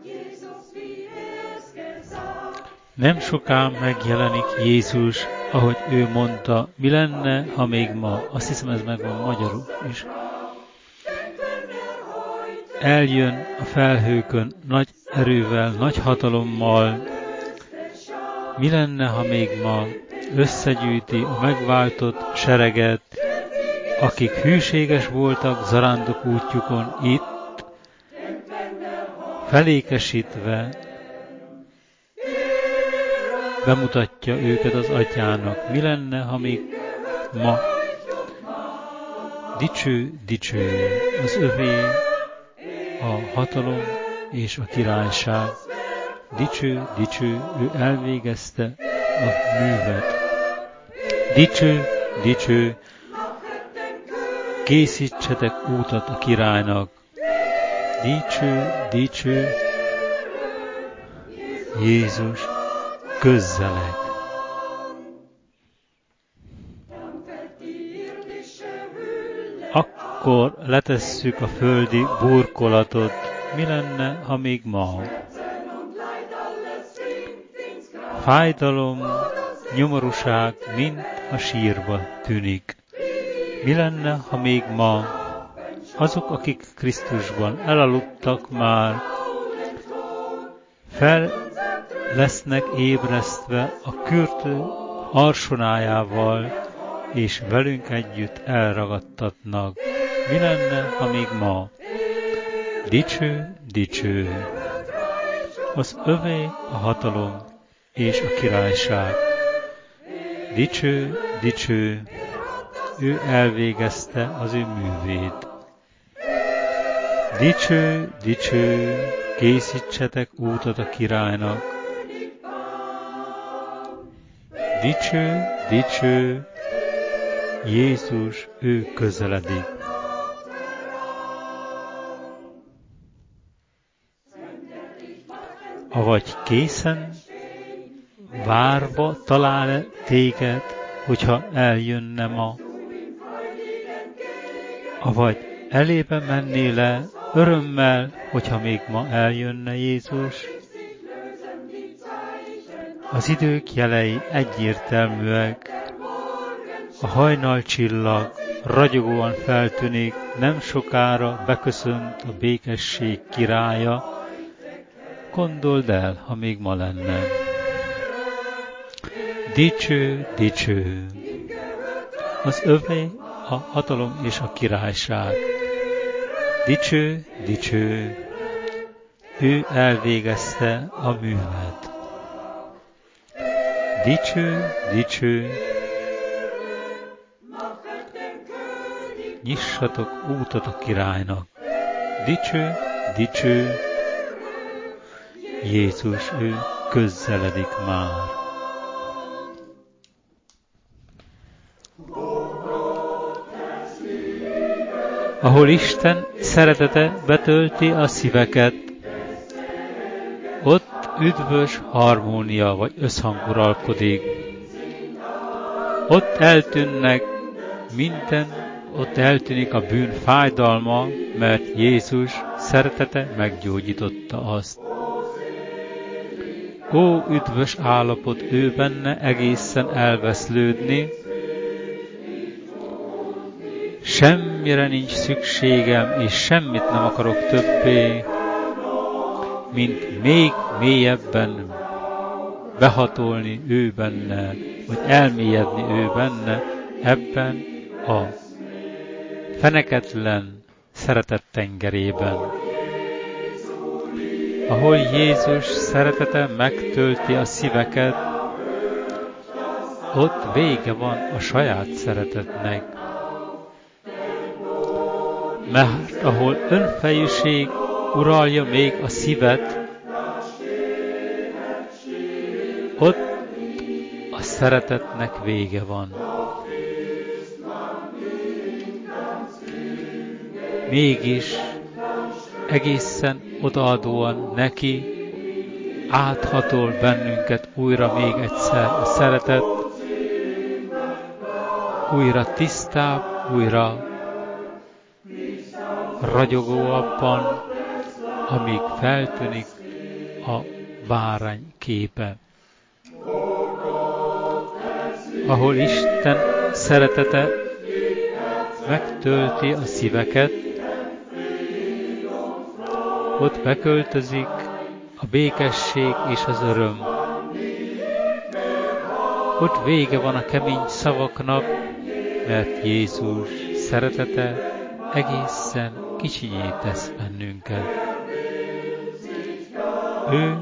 Nem soká megjelenik Jézus, ahogy ő mondta, mi lenne, ha még ma, azt hiszem ez megvan magyarul is. Eljön a felhőkön nagy erővel, nagy hatalommal. Mi lenne, ha még ma összegyűjti a megváltott sereget, akik hűséges voltak zarándok útjukon itt, felékesítve bemutatja őket az atyának. Mi lenne, ha még ma dicső az övé a hatalom és a királyság. Dicső, ő elvégezte a művet. Dicső, készítsetek útat a királynak. Dicső, Jézus közzeleg. Akkor letesszük a földi burkolatot. Mi lenne, ha még ma? Fájdalom, nyomorúság mind a sírba tűnik. Mi lenne, ha még ma azok, akik Krisztusban elaludtak már, fel lesznek ébresztve a kürtő arsonájával, és velünk együtt elragadtatnak. Mi lenne, ha még ma? Dicső, az övé a hatalom és a királyság. Dicső, ő elvégezte az ő művét. Dicső, készítsetek útat a királynak. Dicső, Jézus, ő közeledik. Avagy készen, várva talál téged, hogyha eljönne ma. Avagy elébe mennél le örömmel, hogyha még ma eljönne Jézus. Az idők jelei egyértelműek. A hajnalcsillag ragyogóan feltűnik, nem sokára beköszönt a békesség királya. Gondold el, ha még ma lenne. Dicső, az övé a hatalom és a királyság. Dicső, ő elvégezte a művet. Dicső, nyissatok útat a királynak. Dicső, Jézus, ő közeledik már. Ahol Isten szeretete betölti a szíveket, ott üdvös harmónia vagy összhang uralkodik. Ott eltűnnek minden, ott eltűnik a bűn fájdalma, mert Jézus szeretete meggyógyította azt. Ó, üdvös állapot ő benne egészen elveszlődni, semmire nincs szükségem, és semmit nem akarok többé, mint még mélyebben behatolni ő benne, vagy elmélyedni ő benne, ebben a feneketlen szeretet tengerében. Ahol Jézus szeretete megtölti a szíveket, ott vége van a saját szeretetnek. Mert ahol önfejűség uralja még a szívet, ott a szeretetnek vége van. Mégis egészen odaadóan neki áthatol bennünket újra még egyszer a szeretet, újra tisztább, újra ragyogóabban, amíg feltűnik a bárány képe. Ahol Isten szeretete megtölti a szíveket, ott beköltözik a békesség és az öröm. Ott vége van a kemény szavaknak, mert Jézus szeretete egészen kicsinyé tesz bennünket. Ő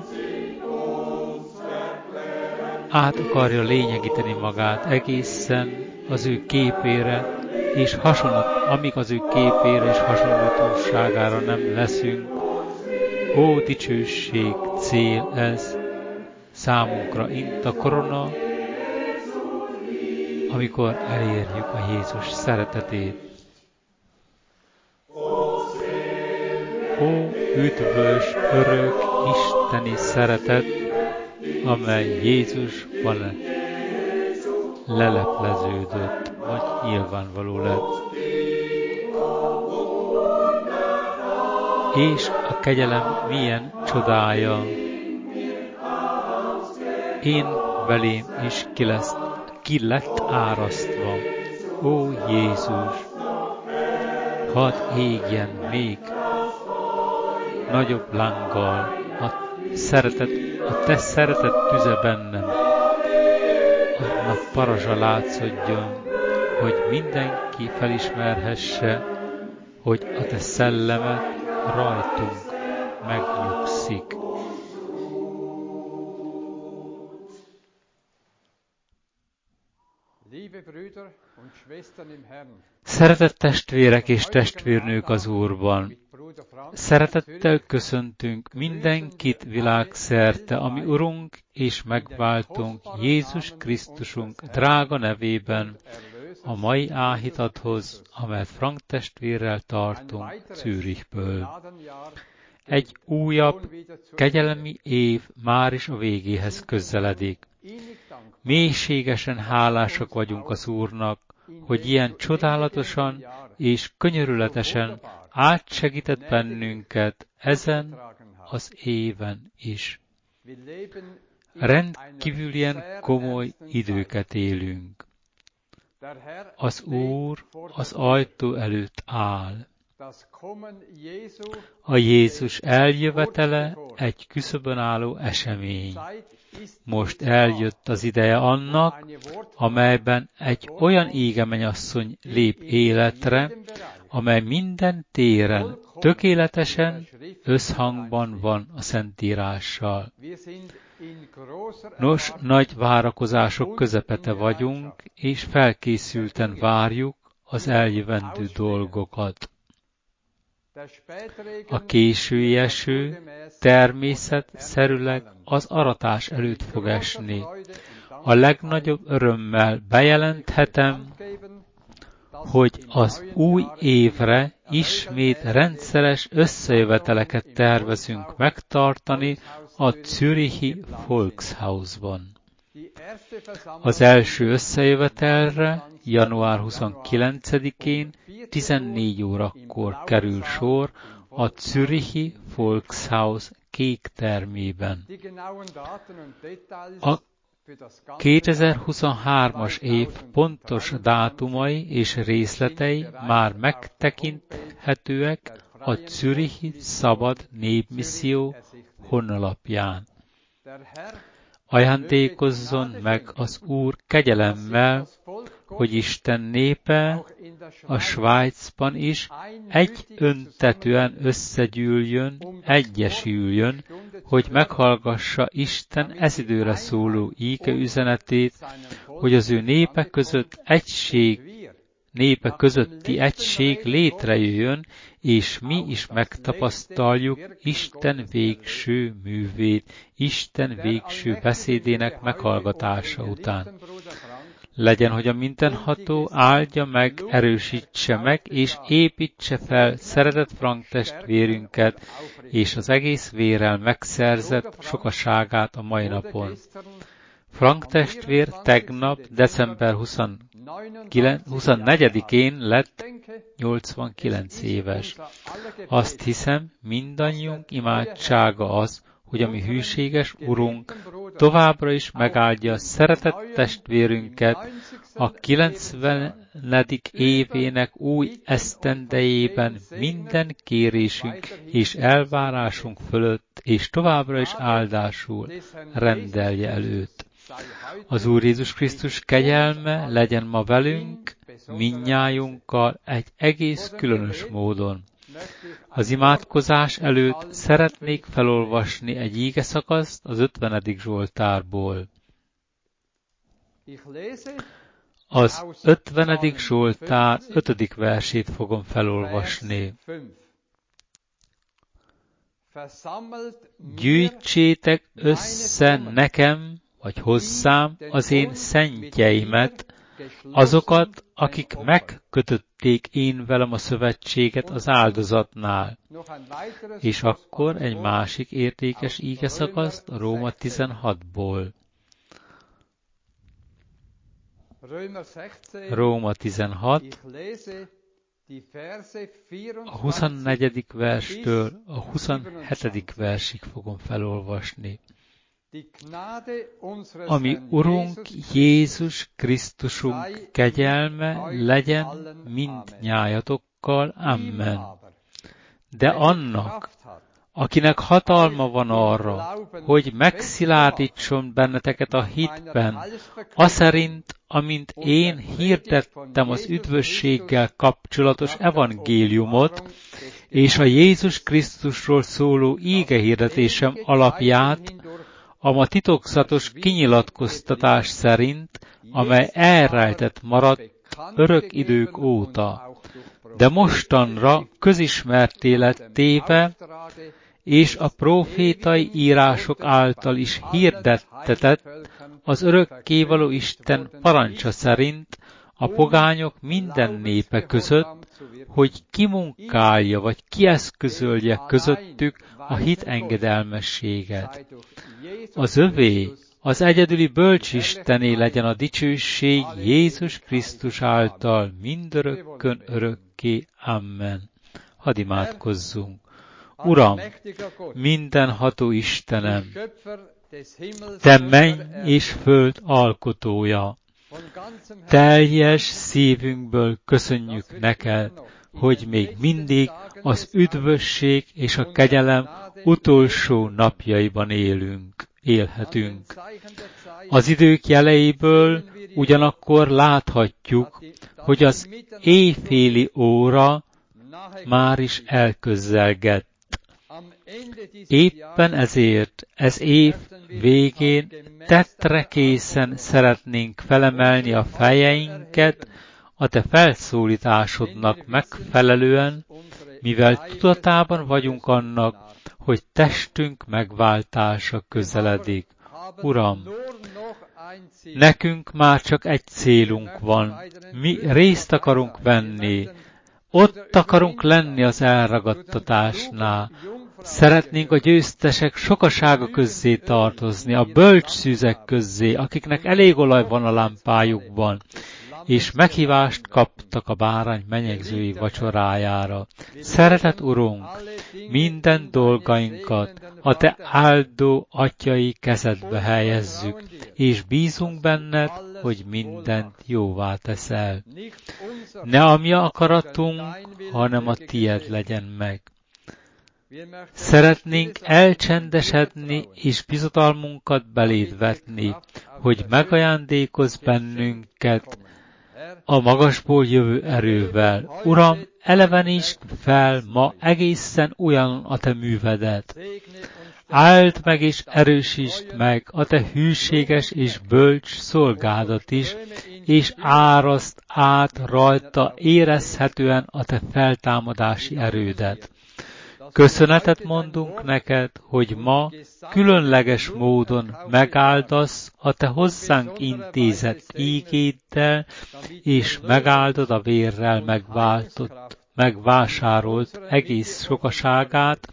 át akarja lényegíteni magát egészen az ő képére, és amíg az ő képére és hasonlóságára nem leszünk. Ó, dicsőség, cél ez számunkra, mint a korona, amikor elérjük a Jézus szeretetét. Ó, üdvös, örök, isteni szeretet, amely Jézusban lelepleződött, vagy nyilvánvaló lett. És a kegyelem milyen csodája. Én belém is ki lett árasztva. Ó Jézus, hadd égjen még nagyobb lánggal a te szeretet tüze bennem. Annak parazsa látszódjon, hogy mindenki felismerhesse, hogy a te szellemed rajtunk megnyugszik. Szeretett testvérek és testvérnők az Úrban, szeretettel köszöntünk mindenkit világszerte, ami Urunk és megváltunk Jézus Krisztusunk drága nevében a mai áhítathoz, amelyet Frank testvérrel tartunk Zürichből. Egy újabb, kegyelmi év már is a végéhez közeledik. Mélységesen hálásak vagyunk az Úrnak, hogy ilyen csodálatosan és könyörületesen átsegített bennünket ezen az éven is. Rendkívülien komoly időket élünk. Az Úr az ajtó előtt áll. A Jézus eljövetele egy küszöbön álló esemény. Most eljött az ideje annak, amelyben egy olyan égemennyasszony lép életre, amely minden téren tökéletesen összhangban van a Szentírással. Nos, nagy várakozások közepete vagyunk, és felkészülten várjuk az eljövendő dolgokat. A késői eső természetszerűleg az aratás előtt fog esni. A legnagyobb örömmel bejelenthetem, hogy az új évre ismét rendszeres összejöveteleket tervezünk megtartani a zürichi Volkshausban. Az első összejövetelre január 29-én 14 órakor kerül sor a zürichi Volkshaus kék termében. A 2023-as év pontos dátumai és részletei már megtekinthetőek a Zürichi Szabad Népmisszió honlapján. Ajándékozzon meg az Úr kegyelemmel, hogy Isten népe a Svájcban is öntetően összegyűljön, egyesüljön, hogy meghallgassa Isten ez időre szóló íge üzenetét, hogy az ő népe közötti egység létrejöjjön, és mi is megtapasztaljuk Isten végső művét, Isten végső beszédének meghallgatása után. Legyen, hogy a mindenható áldja meg, erősítse meg, és építse fel szeretett Frank testvérünket, és az egész vérrel megszerzett sokaságát a mai napon. Frank testvér tegnap, december 24-én lett 89 éves. Azt hiszem, mindannyiunk imádsága az, hogy a mi hűséges Urunk továbbra is megáldja szeretett testvérünket a 90. évének új esztendejében minden kérésünk és elvárásunk fölött, és továbbra is áldásul rendelje előtt. Az Úr Jézus Krisztus kegyelme legyen ma velünk, mindnyájunkkal egy egész különös módon. Az imádkozás előtt szeretnék felolvasni egy ígeszakaszt az 50. Zsoltárból. Az 50. Zsoltár 5. versét fogom felolvasni. Gyűjtsétek össze nekem, vagy hozzám az én szentjeimet, azokat, akik megkötötték én velem a szövetséget az áldozatnál. És akkor egy másik értékes ígeszakaszt a Róma 16-ból. Róma 16, a 24. verstől a 27. versig fogom felolvasni. Ami Urunk Jézus Krisztusunk kegyelme legyen mindnyájatokkal. Amen. De annak, akinek hatalma van arra, hogy megszilárdítson benneteket a hitben, aszerint, amint én hirdettem az üdvösséggel kapcsolatos evangéliumot, és a Jézus Krisztusról szóló ígehirdetésem alapját, a ma titokzatos kinyilatkoztatás szerint, amely elrejtett maradt örök idők óta, de mostanra közismertté lett téve, és a prófétai írások által is hirdettetett az örökkévaló Isten parancsa szerint a pogányok minden népe között, hogy kimunkálja vagy kieszközölje közöttük a hit engedelmességet. Az övé, az egyedüli bölcs Istené legyen a dicsőség Jézus Krisztus által mindörökkön örökké. Amen. Hadd imádkozzunk. Uram, mindenható Istenem, Te menny és föld alkotója, teljes szívünkből köszönjük neked, hogy még mindig az üdvösség és a kegyelem utolsó napjaiban élhetünk. Az idők jeleiből ugyanakkor láthatjuk, hogy az éjféli óra már is elközelgett. Éppen ezért ez év végén tetrekészen szeretnénk felemelni a fejeinket a Te felszólításodnak megfelelően, mivel tudatában vagyunk annak, hogy testünk megváltása közeledik. Uram, nekünk már csak egy célunk van, mi részt akarunk venni, ott akarunk lenni az elragadtatásnál. Szeretnénk a győztesek sokasága közzé tartozni, a bölcs szűzek közzé, akiknek elég olaj van a lámpájukban, és meghívást kaptak a bárány menyegzői vacsorájára. Szeretett Urunk, minden dolgainkat a Te áldó atyai kezedbe helyezzük, és bízunk benned, hogy mindent jóvá teszel. Ne a mi akaratunk, hanem a Tied legyen meg. Szeretnénk elcsendesedni és bizodalmunkat beléd vetni, hogy megajándékozz bennünket a magasból jövő erővel. Uram, elevenítsd fel ma egészen olyan a Te művedet. Áld meg és erősítsd meg a Te hűséges és bölcs szolgádat is, és áraszt át rajta érezhetően a Te feltámadási erődet. Köszönetet mondunk neked, hogy ma különleges módon megáldasz a Te hozzánk intézett ígéddel, és megáldod a vérrel megvásárolt egész sokaságát,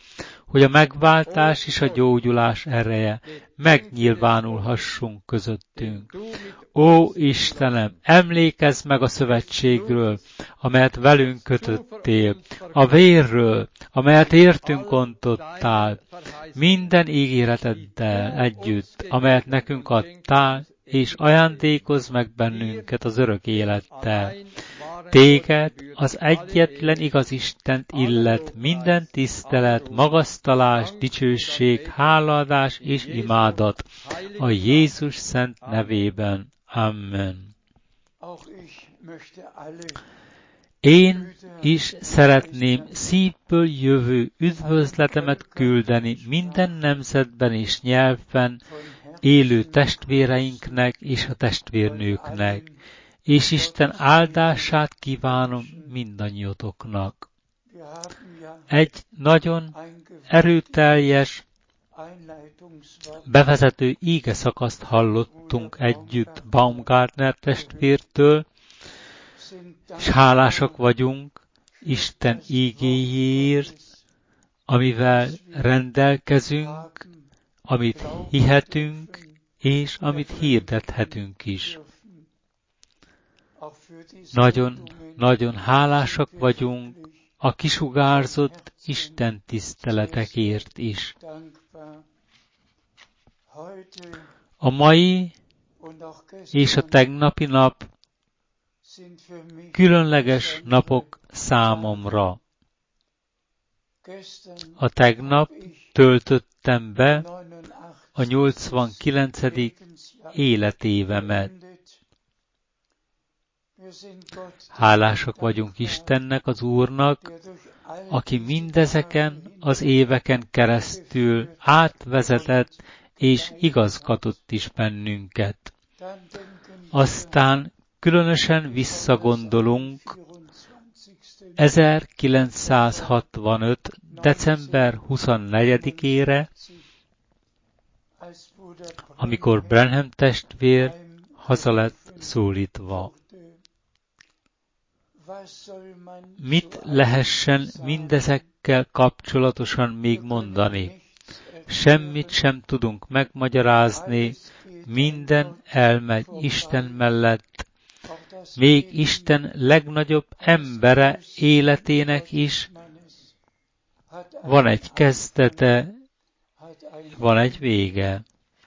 hogy a megváltás és a gyógyulás ereje megnyilvánulhassunk közöttünk. Ó Istenem, emlékezz meg a szövetségről, amelyet velünk kötöttél, a vérről, amelyet értünk ontottál, minden ígéreteddel együtt, amelyet nekünk adtál, és ajándékozz meg bennünket az örök élettel. Téged, az egyetlen igaz Istent illet minden tisztelet, magasztalás, dicsőség, hálaadás és imádat a Jézus szent nevében. Amen. Én is szeretném szívből jövő üdvözletemet küldeni minden nemzetben és nyelven élő testvéreinknek és a testvérnőknek, és Isten áldását kívánom mindannyiotoknak. Egy nagyon erőteljes bevezető ígeszakaszt hallottunk együtt Baumgartner testvértől, és hálásak vagyunk Isten ígéjéért, amivel rendelkezünk, amit hihetünk, és amit hirdethetünk is. Nagyon hálásak vagyunk a kisugárzott Isten tiszteletekért is. A mai és a tegnapi nap különleges napok számomra. A tegnap töltöttem be a 89. életévemet. Hálásak vagyunk Istennek, az Úrnak, aki mindezeken az éveken keresztül átvezetett és igazgatott is bennünket. Aztán különösen visszagondolunk 1965. december 24-ére, amikor Branham testvér haza lett szólítva. Mit lehessen mindezekkel kapcsolatosan még mondani? Semmit sem tudunk megmagyarázni, minden elmegy Isten mellett, még Isten legnagyobb embere életének is van egy kezdete, van egy vége.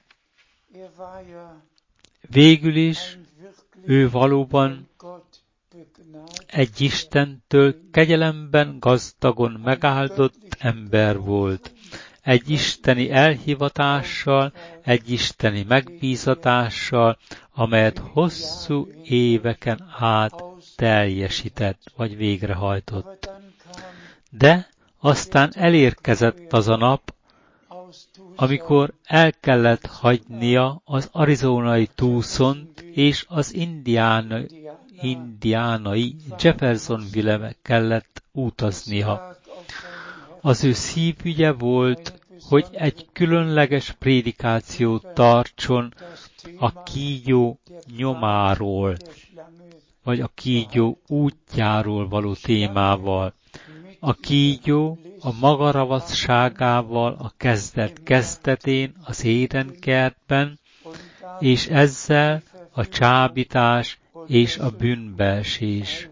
Végül is ő valóban egy Istentől kegyelemben gazdagon megáldott ember volt. Egy isteni elhivatással, egy isteni megbízatással, amelyet hosszú éveken át teljesített, vagy végrehajtott. De aztán elérkezett az a nap, amikor el kellett hagynia az arizonai Tucsont és az indiánai Jeffersonville-be kellett utaznia. Az ő szívügye volt, hogy egy különleges prédikációt tartson a kígyó nyomáról, vagy a kígyó útjáról való témával. A kígyó a maga ravasságával a kezdetén az édenkertben, és ezzel a csábítás és a bűnbeesés.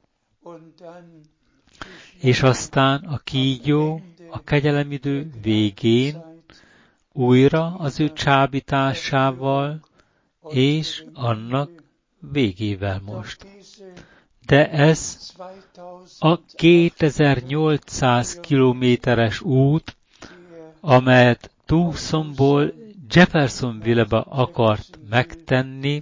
És aztán a kígyó a kegyelemidő végén újra az ő csábításával és annak végével most. De ez a 2800 kilométeres út, amelyet Tucsonból Jeffersonville-be akart megtenni,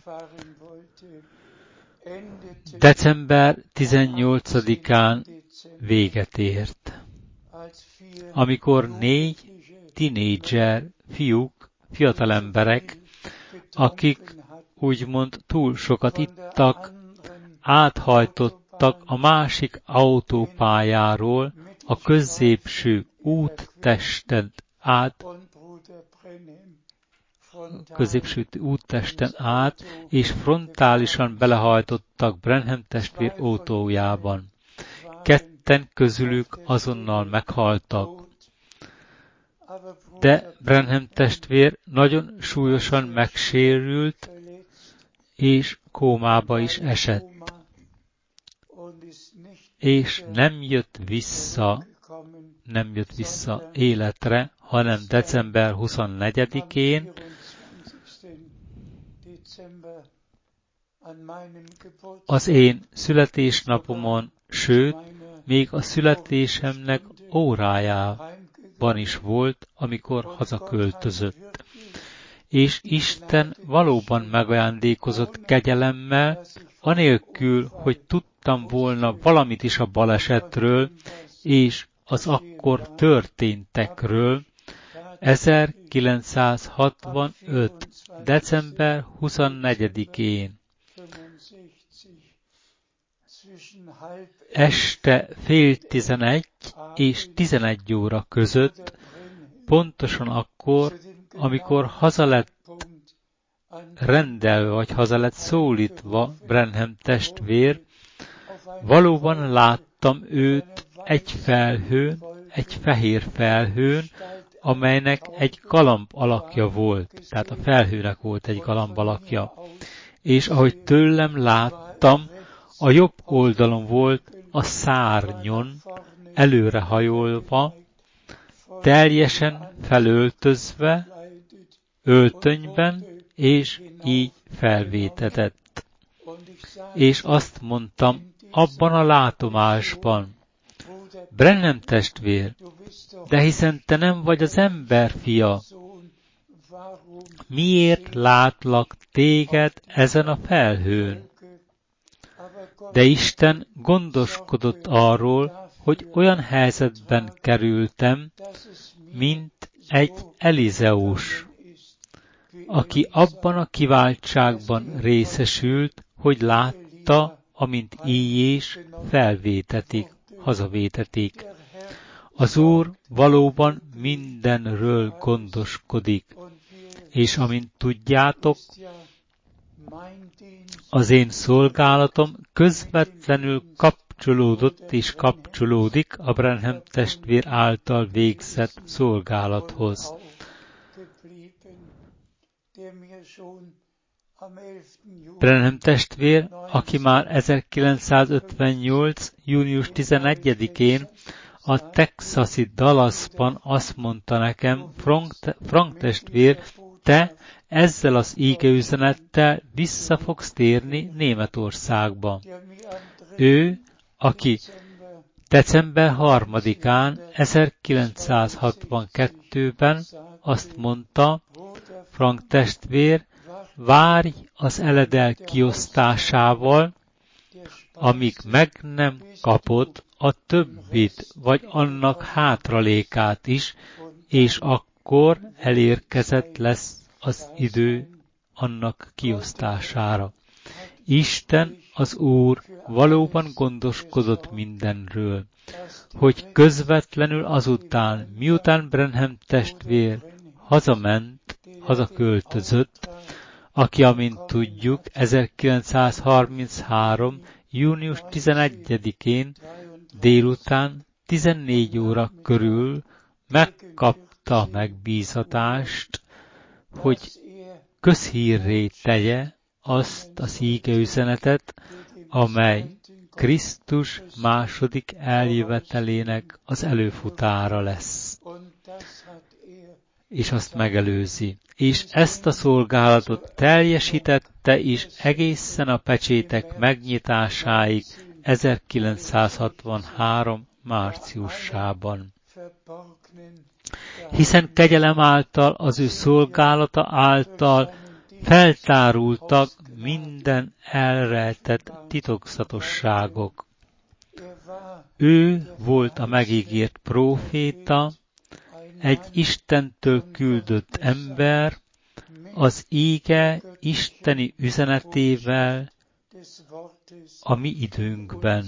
december 18-án véget ért, amikor 4 tinédzser fiúk, fiatalemberek, akik úgymond túl sokat ittak, áthajtottak a másik autópályáról a középső úttesten át, és frontálisan belehajtottak Branham testvér autójában. Ketten közülük azonnal meghaltak. de Branham testvér nagyon súlyosan megsérült, és kómába is esett, és nem jött vissza életre, hanem december 24-én, az én születésnapomon, sőt, még a születésemnek órájában is volt, amikor hazaköltözött. És Isten valóban megajándékozott kegyelemmel, anélkül, hogy tudtam volna valamit is a balesetről, és az akkor történtekről. 1965. december 24-én este 10:30 és 11 óra között, pontosan akkor, amikor haza lett rendelve, vagy haza lett szólítva Branham testvér, valóban láttam őt egy fehér felhőn, amelynek egy galamb alakja volt, tehát a felhőnek volt egy galamb alakja. És ahogy tőlem láttam, a jobb oldalon volt a szárnyon, előrehajolva, teljesen felöltözve, öltönyben, és így felvétetett. És azt mondtam, abban a látomásban, Branham testvér, de hiszen te nem vagy az ember fia, miért látlak téged ezen a felhőn? De Isten gondoskodott arról, hogy olyan helyzetben kerültem, mint egy Elizeus, aki abban a kiváltságban részesült, hogy látta, amint Íjés felvétetik, hazavétetik. Az Úr valóban mindenről gondoskodik, és amint tudjátok, az én szolgálatom közvetlenül kapcsolódott és kapcsolódik a Branham testvér által végzett szolgálathoz. Branham testvér, aki már 1958. június 11-én a texasi Dallasban azt mondta nekem, Frank testvér, te ezzel az ígeüzenettel vissza fogsz térni Németországba. Ő, aki december 3-án 1962-ben azt mondta, Frank testvér, várj az eledel kiosztásával, amíg meg nem kapod a többit, vagy annak hátralékát is, és akkor elérkezett lesz az idő annak kiosztására. Isten, az Úr valóban gondoskodott mindenről, hogy közvetlenül azután, miután Branham testvér hazaköltözött, aki, amint tudjuk, 1933. június 11-én délután 14 óra körül megkapta a megbízatást, hogy közhírré tegye azt az ígeüzenetet, amely Krisztus második eljövetelének az előfutára lesz, és azt megelőzi. És ezt a szolgálatot teljesítette is egészen a pecsétek megnyitásáig 1963. márciusában. Hiszen kegyelem által, az ő szolgálata által feltárultak minden elrejtett titokzatosságok. Ő volt a megígért próféta, egy Istentől küldött ember, az íge isteni üzenetével a mi időnkben.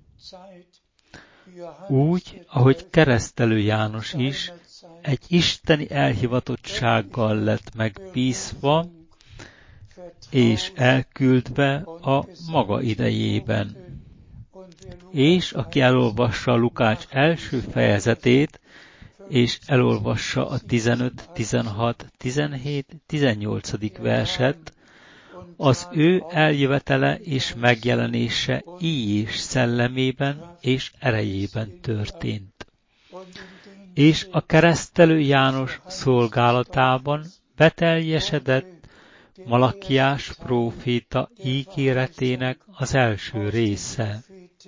Úgy, ahogy Keresztelő János is egy isteni elhivatottsággal lett megbízva, és elküldve a maga idejében. És aki elolvassa a Lukács első fejezetét, és elolvassa a 15, 16, 17, 18. verset, az ő eljövetele és megjelenése így és szellemében és erejében történt. És a keresztelő János szolgálatában beteljesedett Malakiás próféta ígéretének az első része.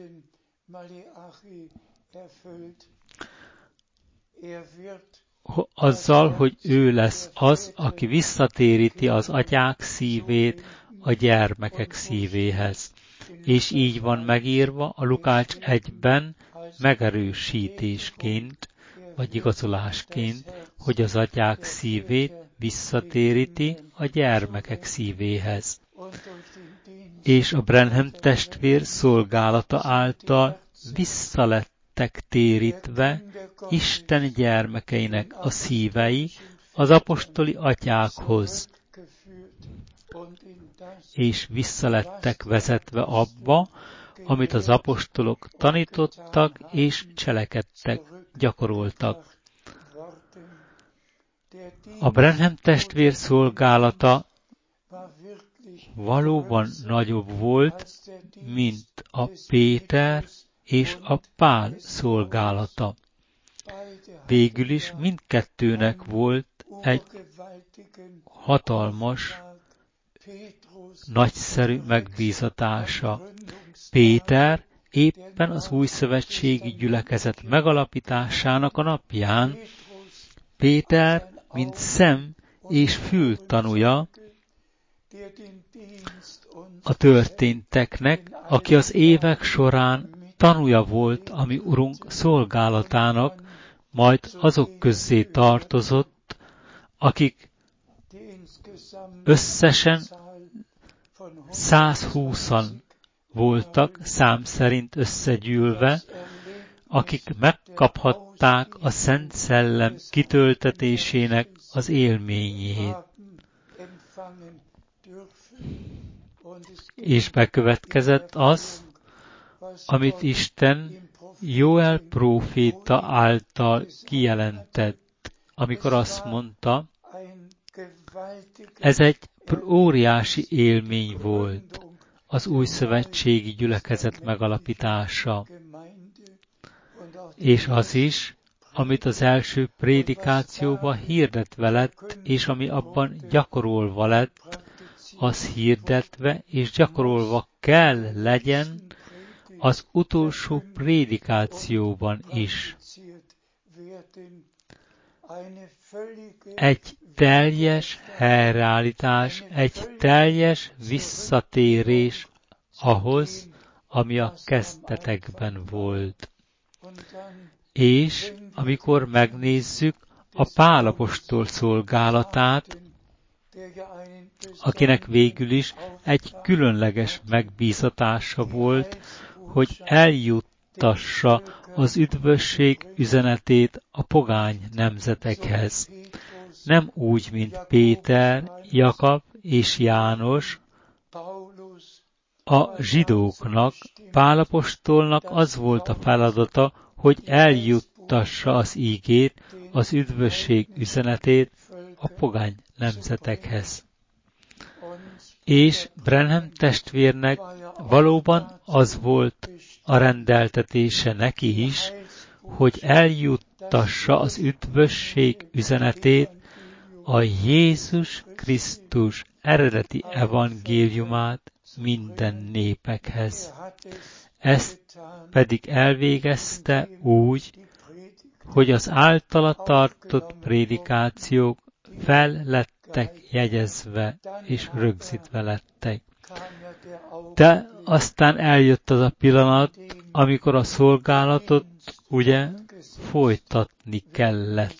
Azzal, hogy ő lesz az, aki visszatéríti az atyák szívét a gyermekek szívéhez. És így van megírva a Lukács 1-ben megerősítésként, vagy igazolásként, hogy az atyák szívét visszatéríti a gyermekek szívéhez. És a Branham testvér szolgálata által visszalettek térítve Isten gyermekeinek a szívei az apostoli atyákhoz, és visszalettek vezetve abba, amit az apostolok tanítottak és cselekedtek, gyakoroltak. A Branham testvér szolgálata valóban nagyobb volt, mint a Péter és a Pál szolgálata. Végül is mindkettőnek volt egy hatalmas, nagyszerű megbízatása. Péter éppen az újszövetségi gyülekezet megalapításának a napján, Péter, mint szem és fül tanúja a történteknek, aki az évek során tanúja volt a mi Urunk szolgálatának, majd azok közzé tartozott, akik összesen 120-an voltak szám szerint összegyűlve, akik megkaphatták a Szent Szellem kitöltetésének az élményét. És bekövetkezett az, amit Isten Jóel próféta által kijelentett, amikor azt mondta, ez egy óriási élmény volt, az újszövetségi gyülekezet megalapítása, és az is, amit az első prédikációban hirdetve lett, és ami abban gyakorolva lett, az hirdetve és gyakorolva kell legyen az utolsó prédikációban is. Egy teljes helyreállítás, egy teljes visszatérés ahhoz, ami a kezdetekben volt. És amikor megnézzük a Pál apostol szolgálatát, akinek végül is egy különleges megbízatása volt, hogy eljuttassa az üdvösség üzenetét a pogány nemzetekhez. Nem úgy, mint Péter, Jakab és János, a zsidóknak, Pál apostolnak az volt a feladata, hogy eljuttassa az ígét, az üdvösség üzenetét a pogány nemzetekhez. És Branham testvérnek valóban az volt a rendeltetése neki is, hogy eljuttassa az üdvösség üzenetét, a Jézus Krisztus eredeti evangéliumát minden népekhez. Ezt pedig elvégezte úgy, hogy az általa tartott prédikációk fel lettek jegyezve és rögzítve lettek. De aztán eljött az a pillanat, amikor a szolgálatot ugye folytatni kellett.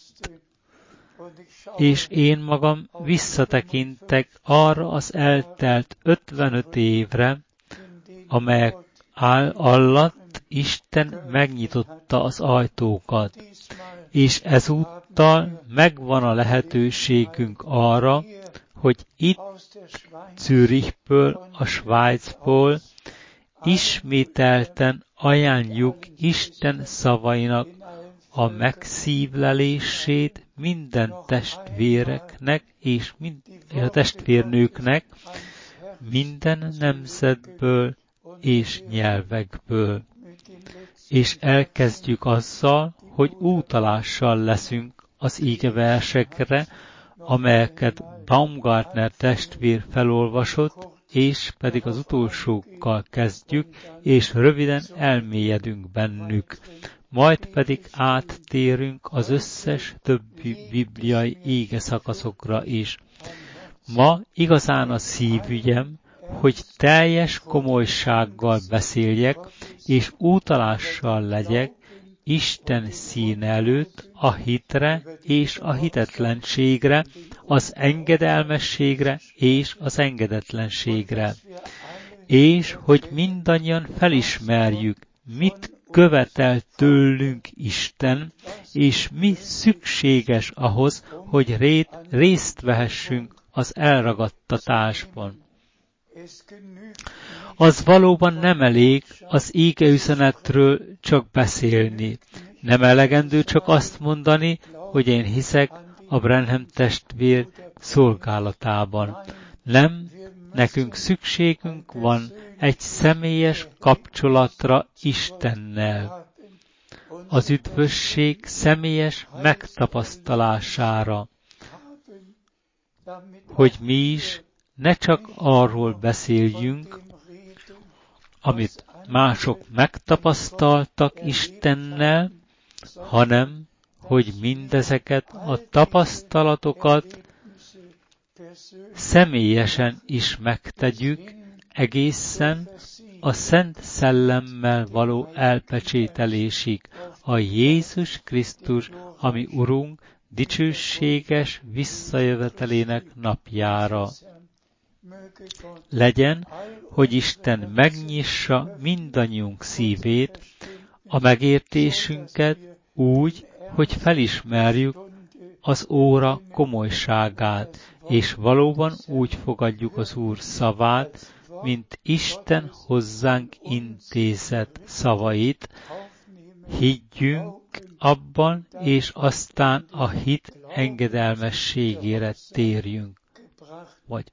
És én magam visszatekintek arra az eltelt 55 évre, amelyek alatt Isten megnyitotta az ajtókat, és ezúttal megvan a lehetőségünk arra, hogy itt Zürichből, a Svájcból ismételten ajánljuk Isten szavainak a megszívlelését minden testvéreknek és a testvérnőknek minden nemzetből és nyelvekből. És elkezdjük azzal, hogy útalással leszünk az ígeversekre, amelyeket Baumgartner testvér felolvasott, és pedig az utolsókkal kezdjük, és röviden elmélyedünk bennük. Majd pedig áttérünk az összes többi bibliai ígeszakaszokra is. Ma igazán a szívügyem, hogy teljes komolysággal beszéljek, és útalással legyek Isten színe előtt a hitre és a hitetlenségre, az engedelmességre és az engedetlenségre. És hogy mindannyian felismerjük, mit követel tőlünk Isten, és mi szükséges ahhoz, hogy részt vehessünk az elragadtatásban. Az valóban nem elég az ígeüzenetről csak beszélni. Nem elegendő csak azt mondani, hogy én hiszek a Branham testvér szolgálatában. Nem, nekünk szükségünk van egy személyes kapcsolatra Istennel. Az üdvösség személyes megtapasztalására. Hogy mi is ne csak arról beszéljünk, amit mások megtapasztaltak Istennel, hanem hogy mindezeket a tapasztalatokat személyesen is megtegyük, egészen a Szent Szellemmel való elpecsételésig, a Jézus Krisztus, ami Urunk, dicsőséges visszajövetelének napjára. Legyen, hogy Isten megnyissa mindannyiunk szívét, a megértésünket úgy, hogy felismerjük az óra komolyságát, és valóban úgy fogadjuk az Úr szavát, mint Isten hozzánk intézett szavait, higgyünk abban, és aztán a hit engedelmességére térjünk. Vagy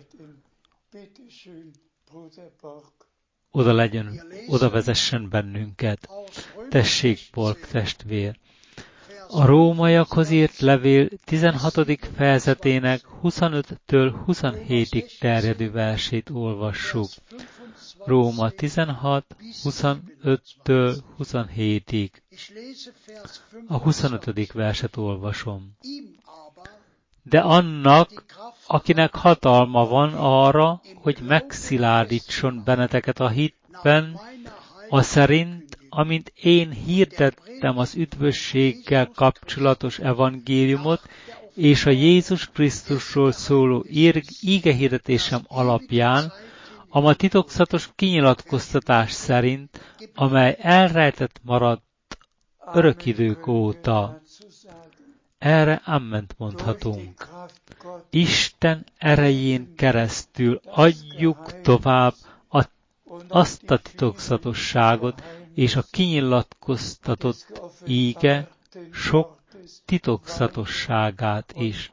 oda vezessen bennünket. Tessék, Borg testvér! A rómaiakhoz írt levél 16. fejezetének 25-től 27-ig terjedő versét olvassuk. Róma 16, 25-től 27-ig. A 25. verset olvasom. De annak, akinek hatalma van arra, hogy megszilárdítson benneteket a hitben, aszerint, amint én hirdettem az üdvösséggel kapcsolatos evangéliumot, és a Jézus Krisztusról szóló ígehirdetésem alapján, a ma titokzatos kinyilatkoztatás szerint, amely elrejtett maradt örök idők óta. Erre amment mondhatunk. Isten erején keresztül adjuk tovább azt a titokzatosságot, és a kinyilatkoztatott íge sok titokzatosságát is.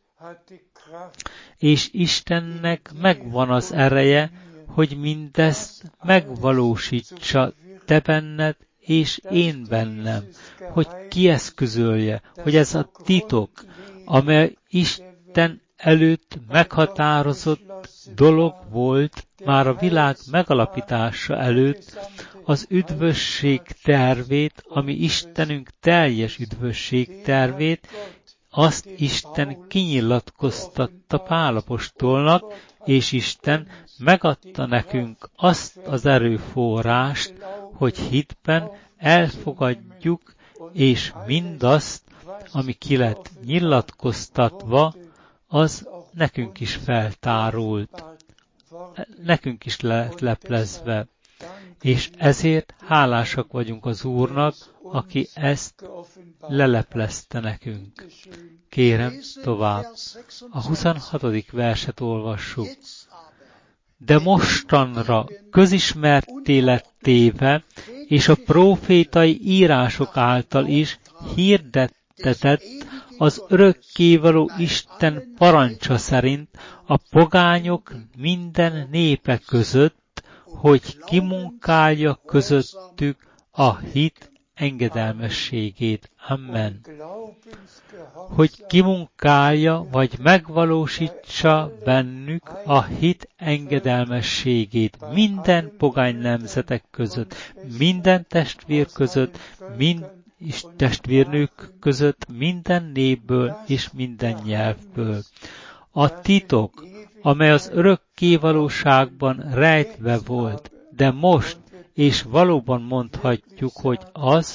És Istennek megvan az ereje, hogy mindezt megvalósítsa te benned és én bennem, hogy kieszközölje, hogy ez a titok, amely Isten előtt meghatározott dolog volt már a világ megalapítása előtt, az üdvösség tervét, ami Istenünk teljes üdvösség tervét, azt Isten kinyilatkoztatta Pál apostolnak, és Isten megadta nekünk azt az erőforrást, hogy hitben elfogadjuk, és mindazt, ami ki lett nyilatkoztatva, az nekünk is feltárult, nekünk is lett leplezve. És ezért hálásak vagyunk az Úrnak, aki ezt leleplezte nekünk. Kérem tovább. A 26. verset olvassuk. De mostanra közismertté lett téve, és a prófétai írások által is hirdettetett az örökkévaló Isten parancsa szerint a pogányok minden népe között, hogy kimunkálja közöttük a hit engedelmességét. Amen. Hogy kimunkálja, vagy megvalósítsa bennük a hit engedelmességét minden pogány nemzetek között, minden testvér között, és testvérnők között, minden népből és minden nyelvből. A titok, amely az örökké valóságban rejtve volt, de most, és valóban mondhatjuk, hogy az,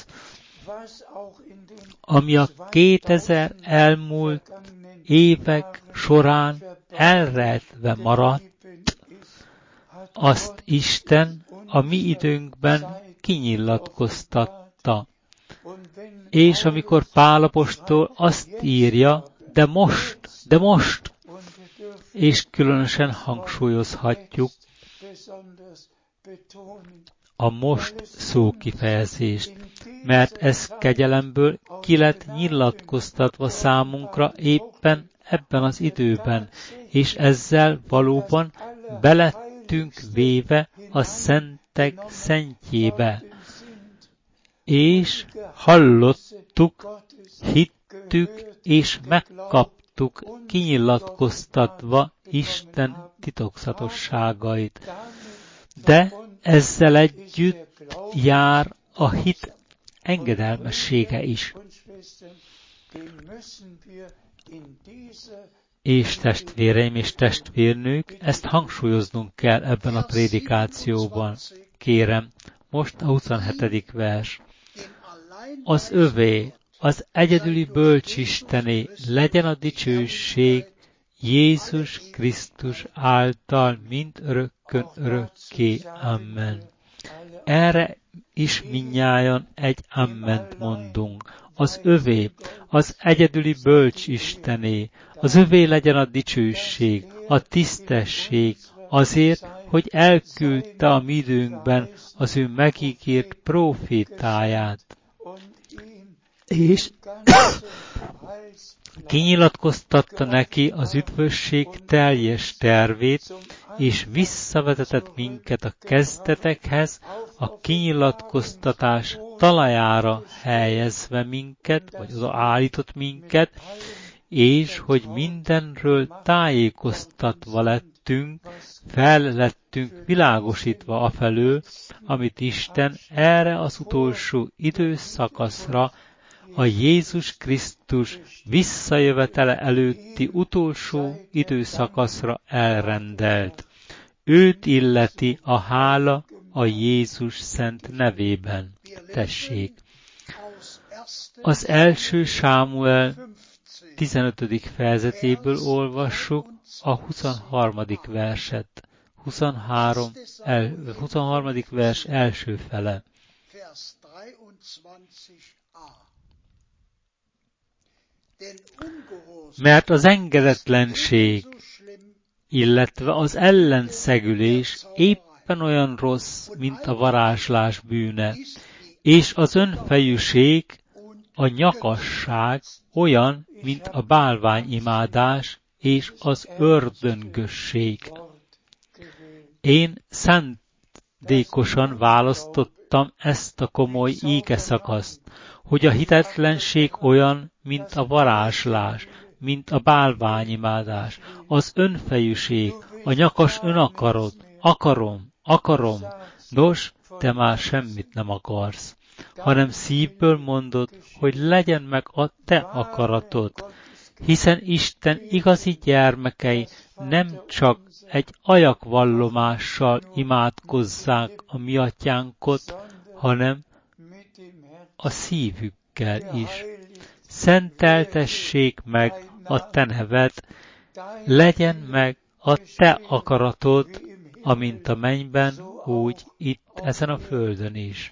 ami a 2000 elmúlt évek során elrejtve maradt, azt Isten a mi időnkben kinyilatkoztatta. És amikor Pál apostol azt írja, de most, és különösen hangsúlyozhatjuk a most szókifejezést, mert ez kegyelemből ki lett nyilatkoztatva számunkra éppen ebben az időben, és ezzel valóban belettünk véve a szentek szentjébe. És hallottuk, hittük és megkaptuk kinyilatkoztatva Isten titokzatosságait. De ezzel együtt jár a hit engedelmessége is. És testvéreim és testvérnők, ezt hangsúlyoznunk kell ebben a prédikációban. Kérem, most a 27. vers. Az övé, az egyedüli bölcsistené legyen a dicsőség Jézus Krisztus által mind örökkön örökké. Amen. Erre is mindnyájan egy amment mondunk. Az övé, az egyedüli bölcs Istené, az övé legyen a dicsőség, a tisztesség, azért, hogy elküldte a mi időnkben az ő megígért prófétáját. És kinyilatkoztatta neki az üdvösség teljes tervét, és visszavezetett minket a kezdetekhez, a kinyilatkoztatás talajára helyezve minket, vagy oda állított minket, és hogy mindenről tájékoztatva lettünk, fel lettünk világosítva afelől, amit Isten erre az utolsó időszakaszra, a Jézus Krisztus visszajövetele előtti utolsó időszakaszra elrendelt. Őt illeti a hála a Jézus szent nevében. Tessék! Az első Sámuel 15. fejezetéből olvassuk a 23. verset. 23. vers első fele. Mert az engedetlenség, illetve az ellenszegülés éppen olyan rossz, mint a varázslás bűne, és az önfejűség, a nyakasság olyan, mint a bálványimádás és az ördöngösség. Én szándékosan választottam ezt a komoly ígeszakaszt, hogy a hitetlenség olyan, mint a varázslás, mint a bálványimádás, az önfejűség, a nyakas önakarat, akarom, nos, te már semmit nem akarsz, hanem szívből mondod, hogy legyen meg a te akaratod, hiszen Isten igazi gyermekei nem csak egy ajakvallomással imádkozzák a mi atyánkot, hanem a szívükkel is. Szenteltessék meg a te neved, legyen meg a te akaratod, amint a mennyben, úgy itt ezen a földön is.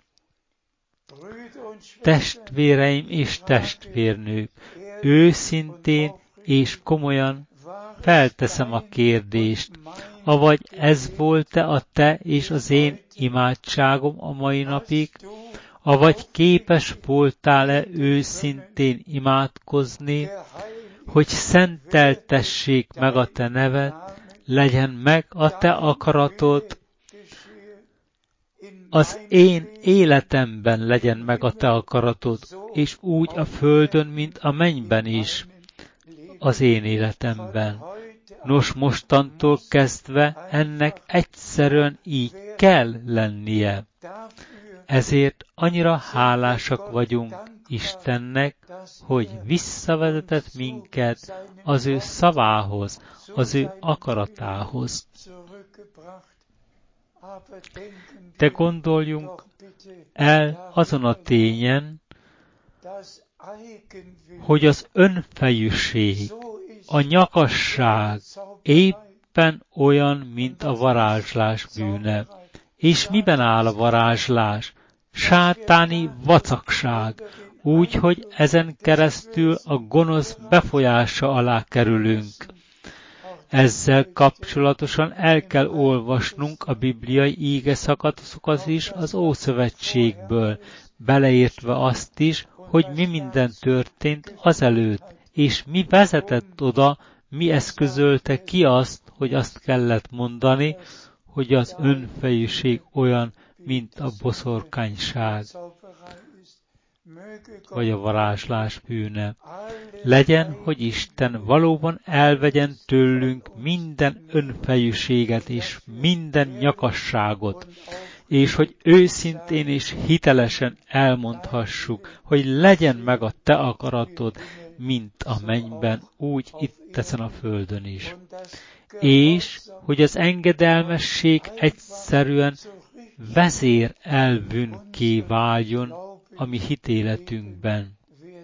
Testvéreim és testvérnők, őszintén és komolyan felteszem a kérdést, avagy ez volt-e a te és az én imádságom a mai napig, avagy képes voltál-e őszintén imádkozni, hogy szenteltessék meg a te neved, legyen meg a te akaratod, az én életemben legyen meg a te akaratod, és úgy a földön, mint a mennyben is, az én életemben. Nos, mostantól kezdve ennek egyszerűen így kell lennie. Ezért annyira hálásak vagyunk Istennek, hogy visszavezetett minket az ő szavához, az ő akaratához. De gondoljunk el azon a tényen, hogy az önfejűség, a nyakasság éppen olyan, mint a varázslás bűne. És miben áll a varázslás? Sátáni vacakság, úgy, hogy ezen keresztül a gonosz befolyása alá kerülünk. Ezzel kapcsolatosan el kell olvasnunk a bibliai ígeszakaszokat is az Ószövetségből, beleértve azt is, hogy mi minden történt azelőtt, és mi vezetett oda, mi eszközölte ki azt, hogy azt kellett mondani, hogy az önfejűség olyan, mint a boszorkányság, vagy a varázslás bűne. Legyen, hogy Isten valóban elvegyen tőlünk minden önfejűséget és minden nyakasságot, és hogy őszintén és hitelesen elmondhassuk, hogy legyen meg a te akaratod, mint a mennyben, úgy itt ezen a földön is. És hogy az engedelmesség egyszerűen vezérelvünké váljon a mi hitéletünkben.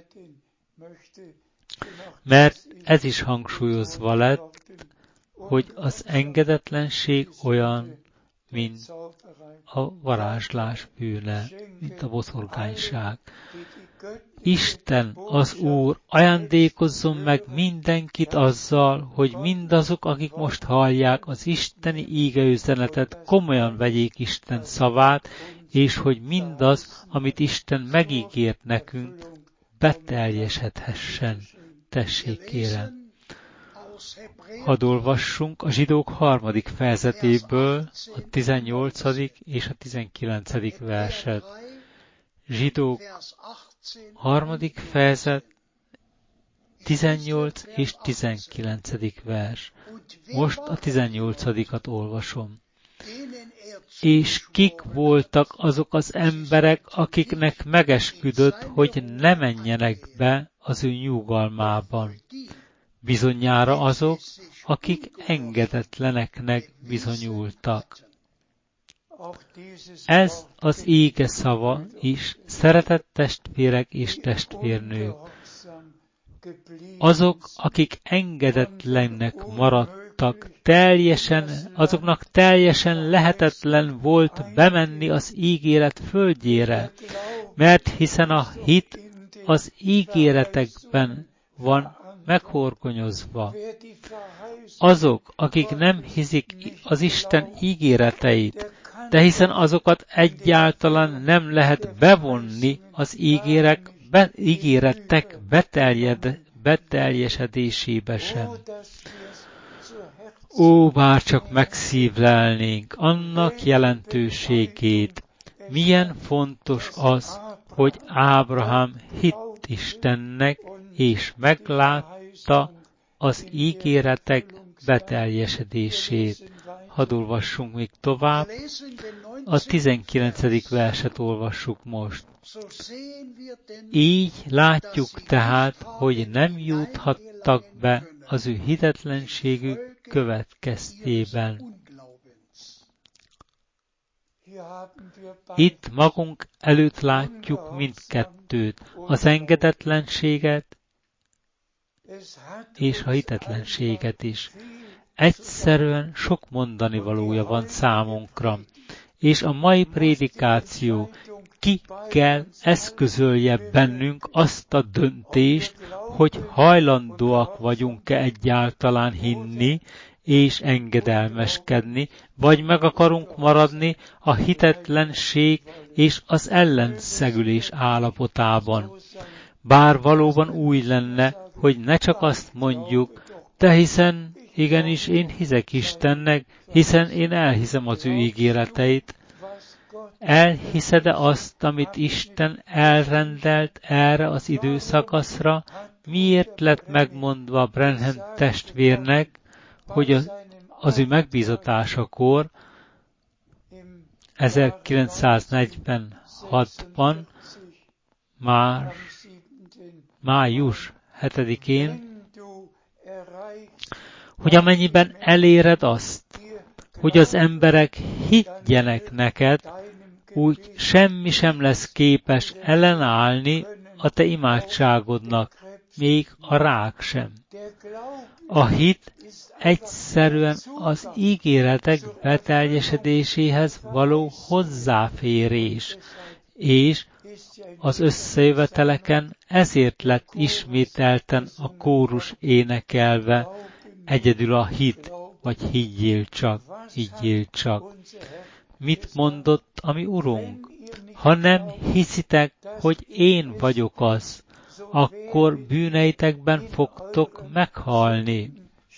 Mert ez is hangsúlyozva lett, hogy az engedetlenség olyan, mint a varázslás bűne, mint a boszorkányság. Isten, az Úr, ajándékozzon meg mindenkit azzal, hogy mindazok, akik most hallják az isteni ígeüzenetet, komolyan vegyék Isten szavát, és hogy mindaz, amit Isten megígért nekünk, beteljesedhessen. Tessék, kérem. Hadd olvassunk a Zsidók 3. fejezetéből a 18. és a 19. verset. Zsidók 3. fejezet, 18 és 19. vers. Most a 18-at olvasom. És kik voltak azok az emberek, akiknek megesküdött, hogy ne menjenek be az ő nyugalmában? Bizonyára azok, akik engedetleneknek bizonyultak. Ez az ége szava is, szeretett testvérek és testvérnők. Azok, akik engedetlennek maradtak, azoknak teljesen lehetetlen volt bemenni az ígéret földjére, mert hiszen a hit az ígéretekben van meghorgonyozva. Azok, akik nem hiszik az Isten ígéreteit, de hiszen azokat egyáltalán nem lehet bevonni az ígéretek beteljesedésébe sem. Ó, bárcsak megszívlelnénk annak jelentőségét, milyen fontos az, hogy Ábrahám hitt Istennek, és meglátta az ígéretek beteljesedését. Hadd olvassunk még tovább. A 19. verset olvassuk most. Így látjuk tehát, hogy nem juthattak be az ő hitetlenségük következtében. Itt magunk előtt látjuk mindkettőt, az engedetlenséget és a hitetlenséget is. Egyszerűen sok mondani valója van számunkra, és a mai prédikáció ki kell eszközölje bennünk azt a döntést, hogy hajlandóak vagyunk-e egyáltalán hinni, és engedelmeskedni, vagy meg akarunk maradni a hitetlenség és az ellenszegülés állapotában. Bár valóban úgy lenne, hogy ne csak azt mondjuk, de hiszen igenis én hiszek Istennek, hiszen én elhiszem az ő ígéreteit. Elhiszed-e azt, amit Isten elrendelt erre az időszakaszra? Miért lett megmondva Branham testvérnek, hogy az ő megbízatásakor 1946-ban május 7-én, hogy amennyiben eléred azt, hogy az emberek higgyenek neked, úgy semmi sem lesz képes ellenállni a te imádságodnak, még a rák sem. A hit egyszerűen az ígéretek beteljesedéséhez való hozzáférés, és az összejöveteleken ezért lett ismételten a kórus énekelve, egyedül a hit, vagy higgyél csak. Mit mondott a mi Urunk? Ha nem hiszitek, hogy én vagyok az, akkor bűneitekben fogtok meghalni.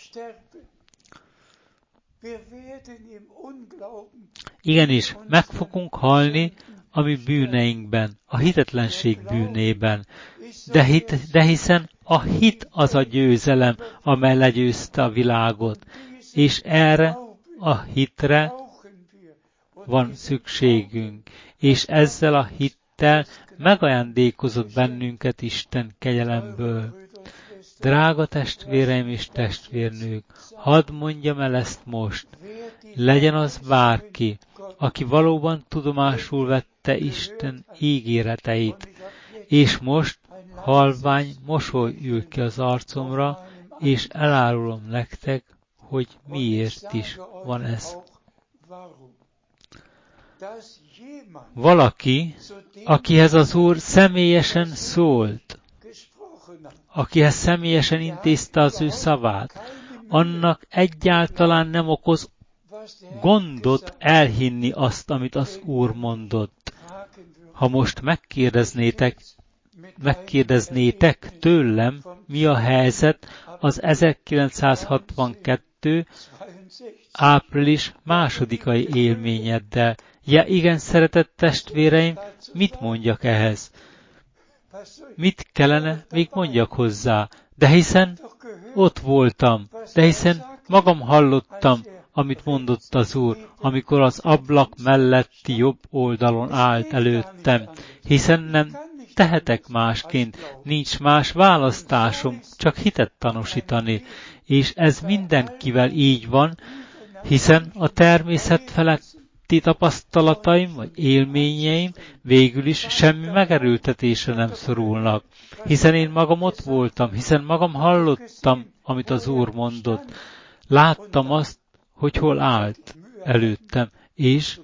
Igenis, meg fogunk halni a mi bűneinkben, a hitetlenség bűnében, de hiszen a hit az a győzelem, amely legyőzte a világot, és erre a hitre van szükségünk, és ezzel a hittel megajándékozott bennünket Isten kegyelemből. Drága testvéreim és testvérnők, hadd mondjam el ezt most, legyen az bárki, aki valóban tudomásul vette Isten ígéreteit, és most halvány mosoly ül ki az arcomra, és elárulom nektek, hogy miért is van ez. Valaki, akihez az Úr személyesen szólt, akihez személyesen intézte az ő szavát, annak egyáltalán nem okoz gondot elhinni azt, amit az Úr mondott. Ha most megkérdeznétek tőlem, mi a helyzet az 1962. április 2. élményeddel. Ja, igen, szeretett testvéreim, mit mondjak ehhez? Mit kellene még mondjak hozzá? De hiszen ott voltam, de hiszen magam hallottam, amit mondott az Úr, amikor az ablak melletti jobb oldalon állt előttem, hiszen nem tehetek másként, nincs más választásom, csak hitet tanúsítani, és ez mindenkivel így van, hiszen a természet feletti tapasztalataim vagy élményeim végül is semmi megerőltetésre nem szorulnak, hiszen én magam ott voltam, hiszen magam hallottam, amit az Úr mondott. Láttam azt, hogy hol állt előttem, és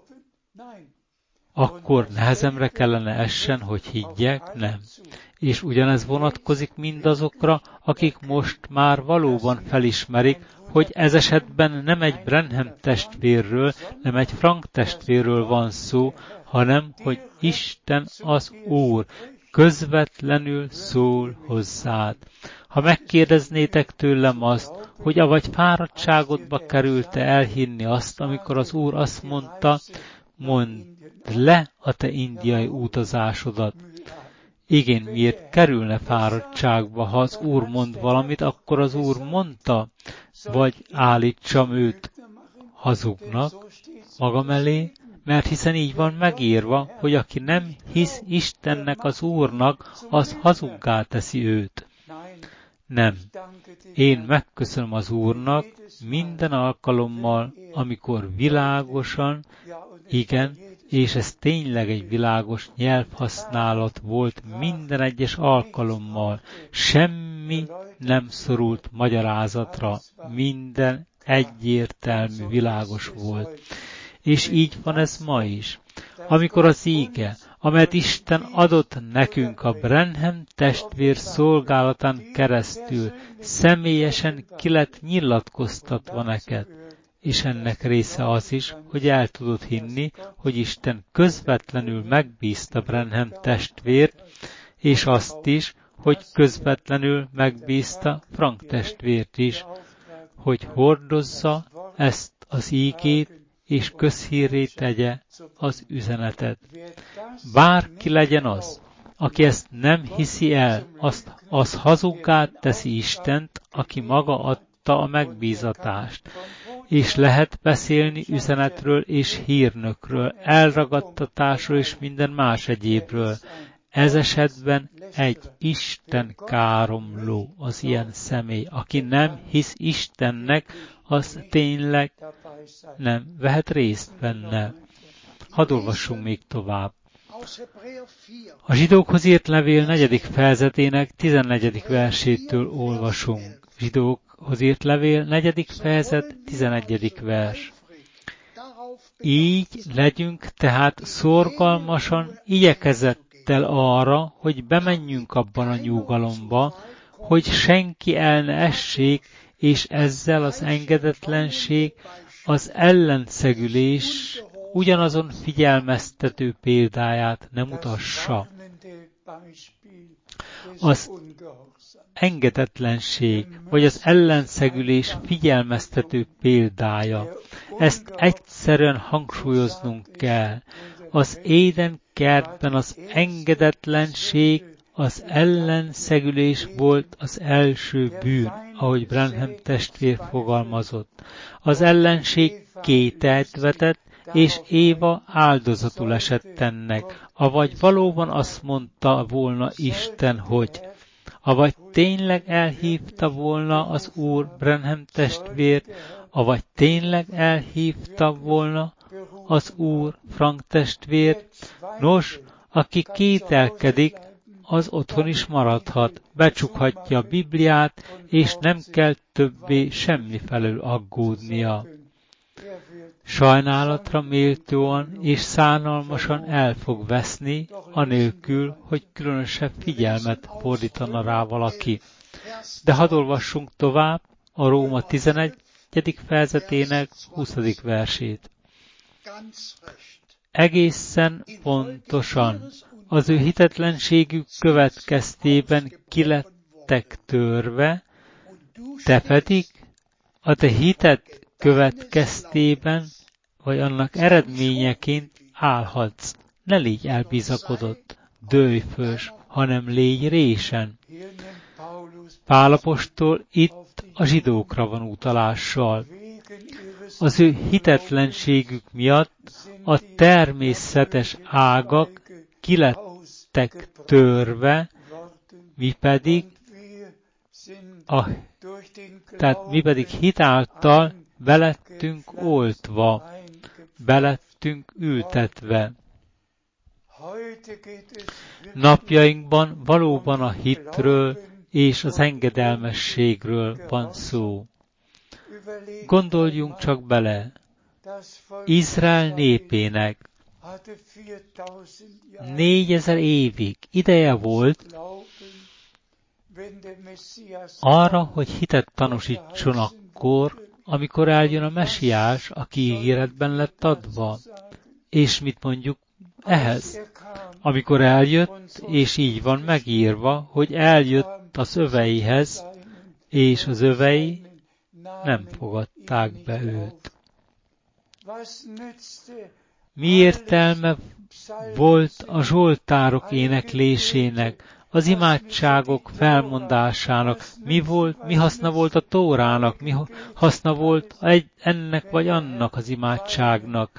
akkor nehezemre kellene essen, hogy higgyek? Nem. És ugyanez vonatkozik mindazokra, akik most már valóban felismerik, hogy ez esetben nem egy Branham testvérről, nem egy Frank testvérről van szó, hanem hogy Isten az Úr közvetlenül szól hozzád. Ha megkérdeznétek tőlem azt, hogy avagy fáradtságodba került-e elhinni azt, amikor az Úr azt mondta, mondd le a te indiai utazásodat. Igen, miért kerülne fáradtságba, ha az Úr mond valamit, akkor az Úr mondta, vagy állítsam őt hazugnak magam elé, mert hiszen így van megírva, hogy aki nem hisz Istennek az Úrnak, az hazuggá teszi őt. Nem. Én megköszönöm az Úrnak minden alkalommal, amikor világosan, igen, és ez tényleg egy világos nyelvhasználat volt minden egyes alkalommal. Semmi nem szorult magyarázatra, minden egyértelmű, világos volt. És így van ez ma is. Amikor az íge, amelyet Isten adott nekünk a Branham testvér szolgálatán keresztül, személyesen ki lett nyilatkoztatva neked. És ennek része az is, hogy el tudod hinni, hogy Isten közvetlenül megbízta Branham testvért, és azt is, hogy közvetlenül megbízta Frank testvért is, hogy hordozza ezt az ígét, és közhírré tegye az üzenetet. Bárki legyen az, aki ezt nem hiszi el, az hazuggá teszi Istent, aki maga adta a megbízatást. És lehet beszélni üzenetről és hírnökről, elragadtatásról és minden más egyébről. Ez esetben egy Isten káromló az ilyen személy. Aki nem hisz Istennek, az tényleg nem vehet részt benne. Hadd olvassunk még tovább. A zsidókhoz írt levél 4. fejezetének 14. versétől olvasunk. Zsidókhoz írt levél 4. fejezet 11. vers. Így legyünk tehát szorgalmasan igyekezettel arra, hogy bemenjünk abban a nyugalomba, hogy senki el ne essék, és ezzel az engedetlenség, az ellenszegülés ugyanazon figyelmeztető példáját nem mutassa. Az engedetlenség, vagy az ellenszegülés figyelmeztető példája. Ezt egyszerűen hangsúlyoznunk kell. Az Éden kertben az engedetlenség, az ellenszegülés volt az első bűn, ahogy Branham testvér fogalmazott. Az ellenség kételyt vetett, és Éva áldozatul esett ennek, avagy valóban azt mondta volna Isten, hogy avagy tényleg elhívta volna az Úr Branham testvért, avagy tényleg elhívta volna az Úr Frank testvért. Nos, aki kételkedik, az otthon is maradhat, becsukhatja a Bibliát, és nem kell többé semmifelől aggódnia. Sajnálatra méltóan és szánalmasan el fog veszni, anélkül, hogy különösebb figyelmet fordítana rá valaki. De hadd olvassunk tovább a Róma 11. fejezetének 20. versét. Egészen pontosan az ő hitetlenségük következtében kilettek törve, te pedig a te hitet következtében, vagy annak eredményeként állhatsz. Ne légy elbizakodott, dőlj fős, hanem légy résen. Pál apostol itt a zsidókra van utalással. Az ő hitetlenségük miatt a természetes ágak kilettek törve, mi pedig hitáltal belettünk oltva, belettünk ültetve. Napjainkban valóban a hitről és az engedelmességről van szó. Gondoljunk csak bele, Izrael népének 4000 évig ideje volt arra, hogy hitet tanúsítson akkor, amikor eljön a Mesiás, aki ígéretben lett adva. És mit mondjuk ehhez? Amikor eljött, és így van megírva, hogy eljött az öveihez, és az övei nem fogadták be őt. Mi értelme volt a zsoltárok éneklésének, az imádságok felmondásának, mi haszna volt a Tórának, mi haszna volt ennek vagy annak az imádságnak,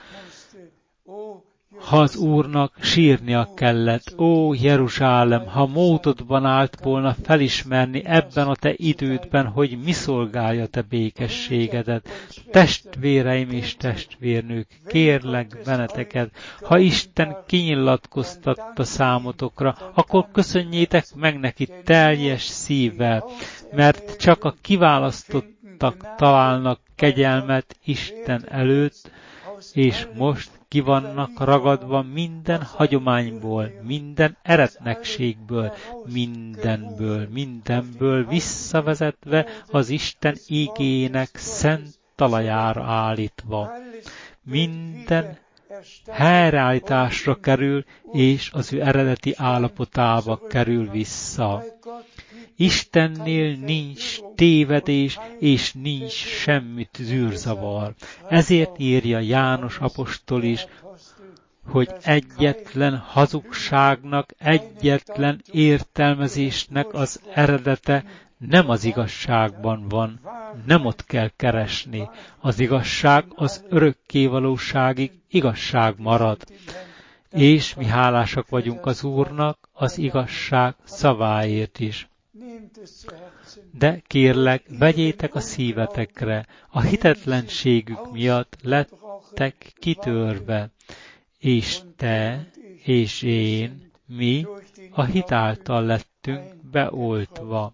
ha az Úrnak sírnia kellett. Ó, Jeruzsálem, ha módodban állt volna felismerni ebben a te idődben, hogy mi szolgálja te békességedet. Testvéreim és testvérnők, kérlek benneteket, ha Isten kinyilatkoztatta számotokra, akkor köszönjétek meg neki teljes szívvel, mert csak a kiválasztottak találnak kegyelmet Isten előtt, és most ki vannak ragadva minden hagyományból, minden eretnekségből, mindenből visszavezetve az Isten igének szent talajára állítva. Minden helyreállításra kerül, és az ő eredeti állapotába kerül vissza. Istennél nincs tévedés, és nincs semmi zűrzavar. Ezért írja János apostol is, hogy egyetlen hazugságnak, egyetlen értelmezésnek az eredete nem az igazságban van, nem ott kell keresni. Az igazság az örökkévalóságig igazság marad. És mi hálásak vagyunk az Úrnak az igazság szaváért is. De kérlek, vegyétek a szívetekre, a hitetlenségük miatt lettek kitörve, és te és én, mi a hit által lettünk beoltva.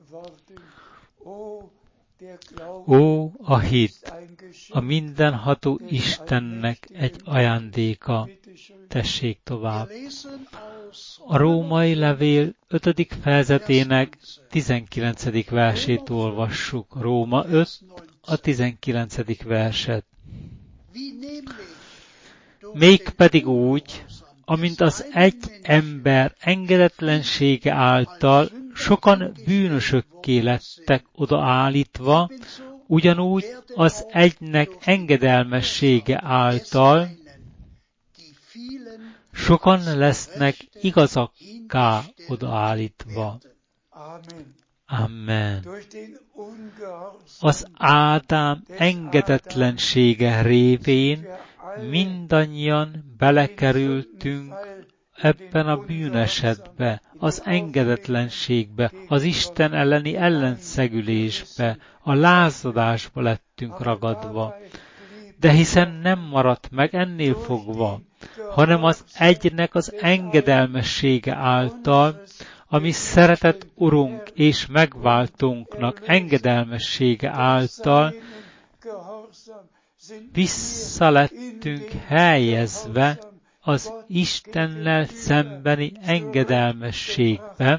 Ó, a hit, a mindenható Istennek egy ajándéka. Tessék tovább. A római levél 5. fejezetének 19. versét olvassuk. Róma 5, a 19. verset. Mégpedig úgy, amint az egy ember engedetlensége által sokan bűnösökké lettek odaállítva, ugyanúgy az egynek engedelmessége által sokan lesznek igazakká odaállítva. Amen. Az Ádám engedetlensége révén mindannyian belekerültünk ebben a bűnesetbe, az engedetlenségbe, az Isten elleni ellenszegülésbe, a lázadásba lettünk ragadva. De hiszen nem maradt meg ennél fogva, hanem az egynek az engedelmessége által, ami szeretett Urunk és megváltónknak engedelmessége által visszalettünk helyezve az Istennel szembeni engedelmességbe,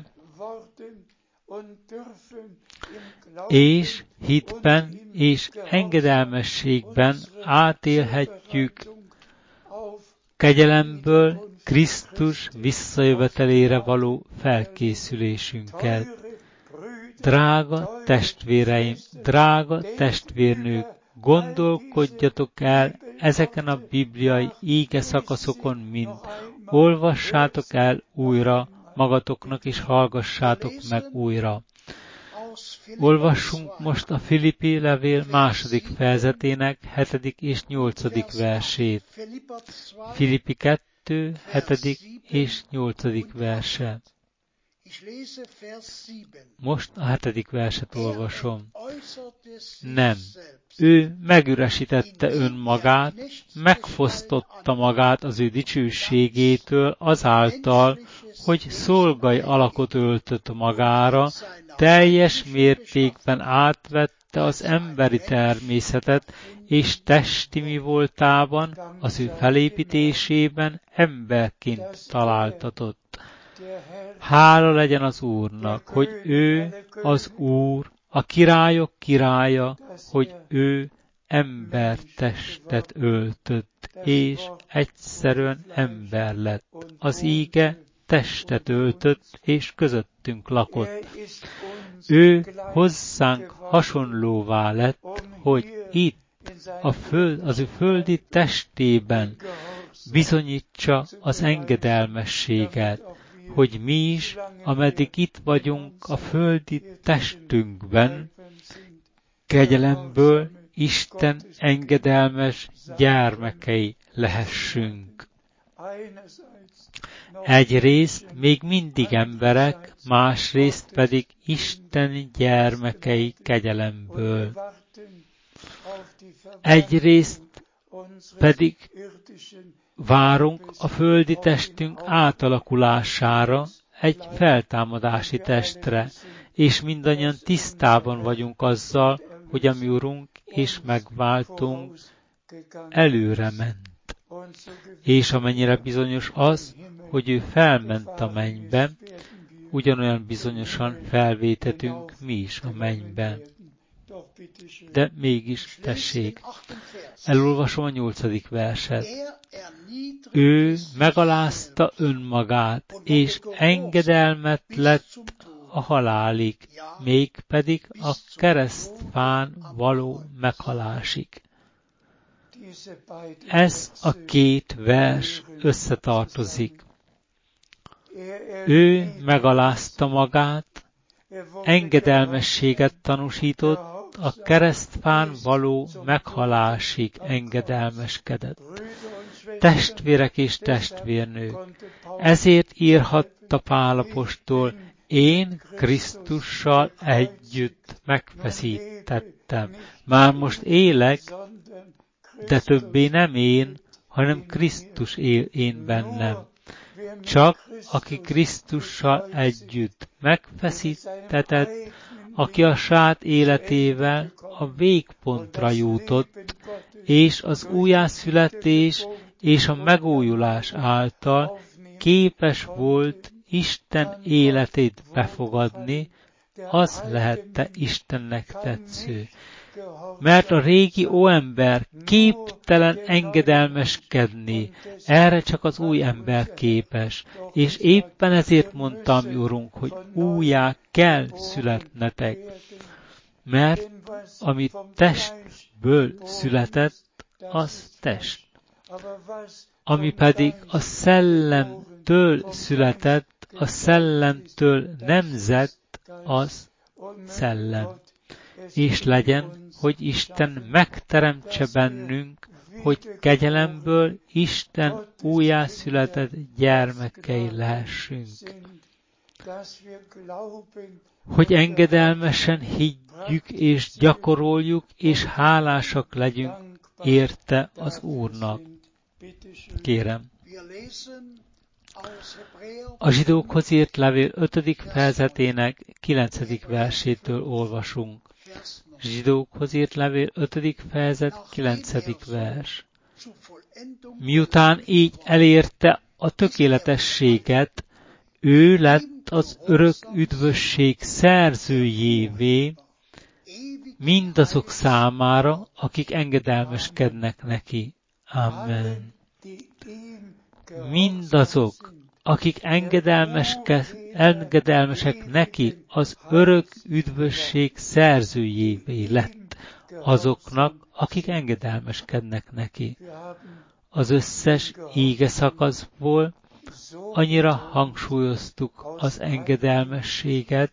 és hitben és engedelmességben átélhetjük kegyelemből Krisztus visszajövetelére való felkészülésünket. Drága testvéreim, drága testvérnők, gondolkodjatok el ezeken a bibliai íge szakaszokon mind. Olvassátok el újra magatoknak, és hallgassátok meg újra. Olvassunk most a Filippi levél 2. fejezetének 7. és 8. versét. Filippi 2, 7. és 8. verse. Most a 7. verset olvasom. Nem. Ő megüresítette önmagát, megfosztotta magát az ő dicsőségétől azáltal, hogy szolgai alakot öltött magára, teljes mértékben átvette az emberi természetet, és testi mi voltában, az ő felépítésében emberként találtatott. Hála legyen az Úrnak, hogy ő az Úr, a királyok királya, hogy ő embertestet öltött, és egyszerűen ember lett. Az íge testet öltött, és közöttünk lakott. Ő hozzánk hasonlóvá lett, hogy itt az ő földi testében bizonyítsa az engedelmességet, hogy mi is, ameddig itt vagyunk a földi testünkben, kegyelemből Isten engedelmes gyermekei lehessünk. Egyrészt még mindig emberek, másrészt pedig Isten gyermekei kegyelemből. Egyrészt pedig várunk a földi testünk átalakulására, egy feltámadási testre, és mindannyian tisztában vagyunk azzal, hogy a mi Urunk és megváltunk előre ment. És amennyire bizonyos az, hogy ő felment a mennybe, ugyanolyan bizonyosan felvétetünk mi is a mennyben. De mégis, tessék, elolvasom a 8. verset. Ő megalázta önmagát, és engedelmet lett a halálig, mégpedig a keresztfán való meghalásig. Ez a két vers összetartozik. Ő megalázta magát, engedelmességet tanúsított, a keresztfán való meghalásig engedelmeskedett. Testvérek és testvérnők, ezért írhatta Pál apostol, én Krisztussal együtt megfeszítettem. Már most élek, de többé nem én, hanem Krisztus él én bennem. Csak aki Krisztussal együtt megfeszítetett, aki a saját életével a végpontra jutott, és az újjászületés és a megújulás által képes volt Isten életét befogadni, az lehette Istennek tetsző. Mert a régi óember képtelen engedelmeskedni, erre csak az új ember képes, és éppen ezért mondta mi Urunk, hogy újjá kell születnetek, mert ami testből született, az test. Ami pedig a szellemtől született, a szellemtől nemzett, az szellem. És legyen, hogy Isten megteremtse bennünk, hogy kegyelemből Isten újjászületett gyermekei lehessünk. Hogy engedelmesen higgyük és gyakoroljuk, és hálásak legyünk érte az Úrnak. Kérem. A zsidókhoz írt levél 5. fejezetének 9. versétől olvasunk. Zsidókhoz írt levél 5. fejezet 9. vers. Miután így elérte a tökéletességet, ő lett az örök üdvösség szerzőjévé mindazok számára, akik engedelmeskednek neki. Amen. Mindazok, akik engedelmesek neki, az örök üdvösség szerzőjévé lett azoknak, akik engedelmeskednek neki. Az összes íge szakaszból annyira hangsúlyoztuk az engedelmességet,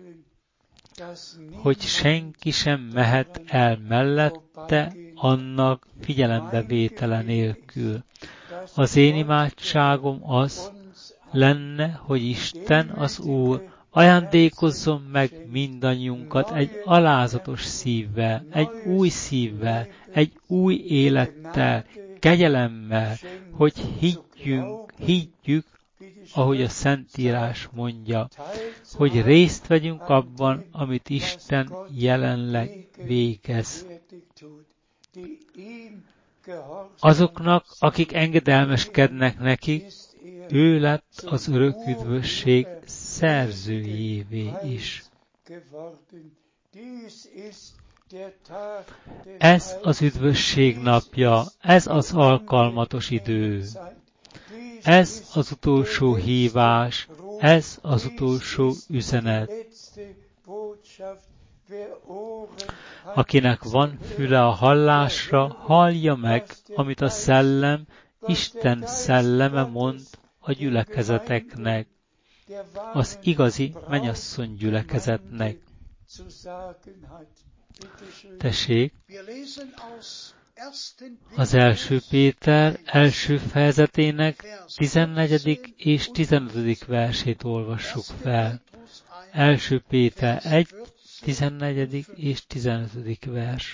hogy senki sem mehet el mellette annak figyelembevétele nélkül. Az én imádságom az lenne, hogy Isten, az Úr, ajándékozzon meg mindannyiunkat egy alázatos szívvel, egy új élettel, kegyelemmel, hogy higgyük, ahogy a Szentírás mondja, hogy részt vegyünk abban, amit Isten jelenleg végez. Azoknak, akik engedelmeskednek neki, ő lett az örök üdvösség szerzőjévé is. Ez az üdvösség napja, ez az alkalmatos idő. Ez az utolsó hívás, ez az utolsó üzenet. Akinek van füle a hallásra, hallja meg, amit a szellem, Isten szelleme mond a gyülekezeteknek, az igazi mennyasszony gyülekezetnek. Tessék, az 1. Péter első fejezetének 14. és 15. versét olvassuk fel. 1. Péter 1, 14. és 15. vers.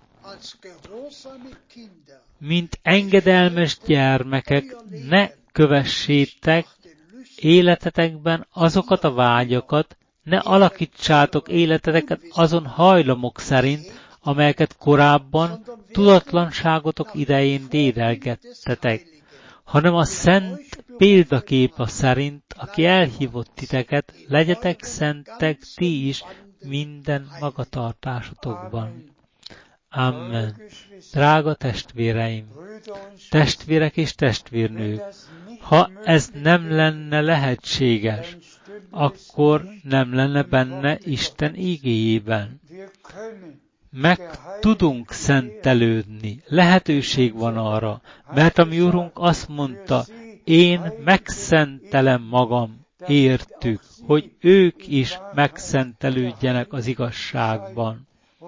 Mint engedelmes gyermekek, ne kövessétek életetekben azokat a vágyakat, ne alakítsátok életeteket azon hajlamok szerint, amelyeket korábban tudatlanságotok idején dédelgettetek, hanem a szent példaképa szerint, aki elhívott titeket, legyetek szentek ti is minden magatartásotokban. Amen. Drága testvéreim, testvérek és testvérnők, ha ez nem lenne lehetséges, akkor nem lenne benne Isten igéjében. Meg tudunk szentelődni, lehetőség van arra, mert a mi Urunk azt mondta, én megszentelem magam, értük, hogy ők is megszentelődjenek az igazságban.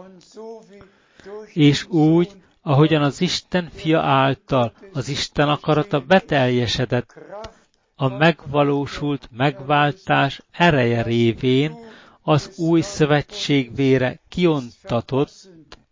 És úgy, ahogyan az Isten fia által az Isten akarata beteljesedett, a megvalósult megváltás ereje révén az új szövetség vére kiontatott,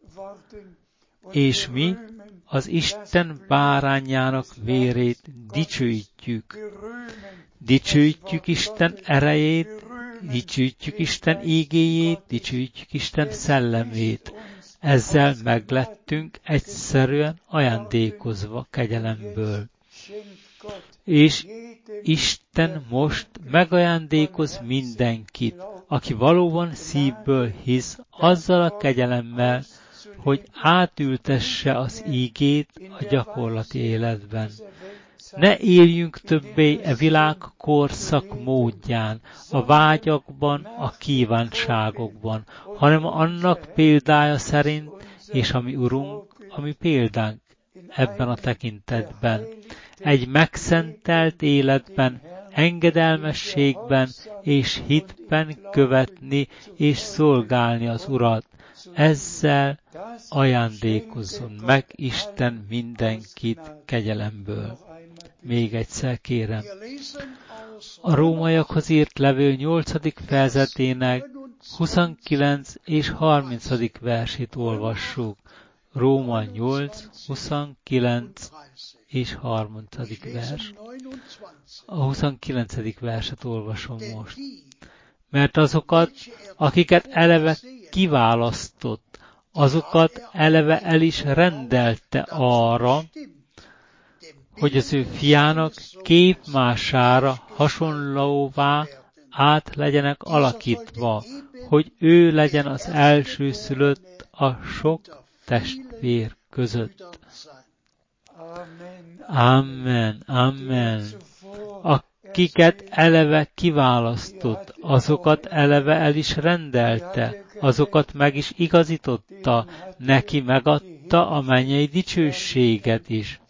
és mi az Isten bárányának vérét dicsőítjük. Dicsőítjük Isten erejét, dicsőítjük Isten igéjét, dicsőítjük Isten szellemét. Ezzel meglettünk egyszerűen ajándékozva kegyelemből. És Isten most megajándékoz mindenkit, aki valóban szívből hisz, azzal a kegyelemmel, hogy átültesse az ígét a gyakorlati életben. Ne éljünk többé e világ korszak módján, a vágyakban, a kívánságokban, hanem annak példája szerint, és a mi Urunk, a mi példánk ebben a tekintetben. Egy megszentelt életben, engedelmességben és hitben követni és szolgálni az Urat. Ezzel ajándékozzon meg Isten mindenkit kegyelemből. Még egyszer kérem. A Rómaiakhoz írt levél 8. fejezetének 29 és 30. versét olvassuk. Róma 8, 29 és 30. vers. A 29. verset olvasom most. Mert azokat, akiket eleve kiválasztott, azokat eleve el is rendelte arra, hogy az ő fiának képmására hasonlóvá át legyenek alakítva, hogy ő legyen az elsőszülött a sok testvér között. Amen, amen. Akiket eleve kiválasztott, azokat eleve el is rendelte, azokat meg is igazította, neki megadta a mennyei dicsőséget is.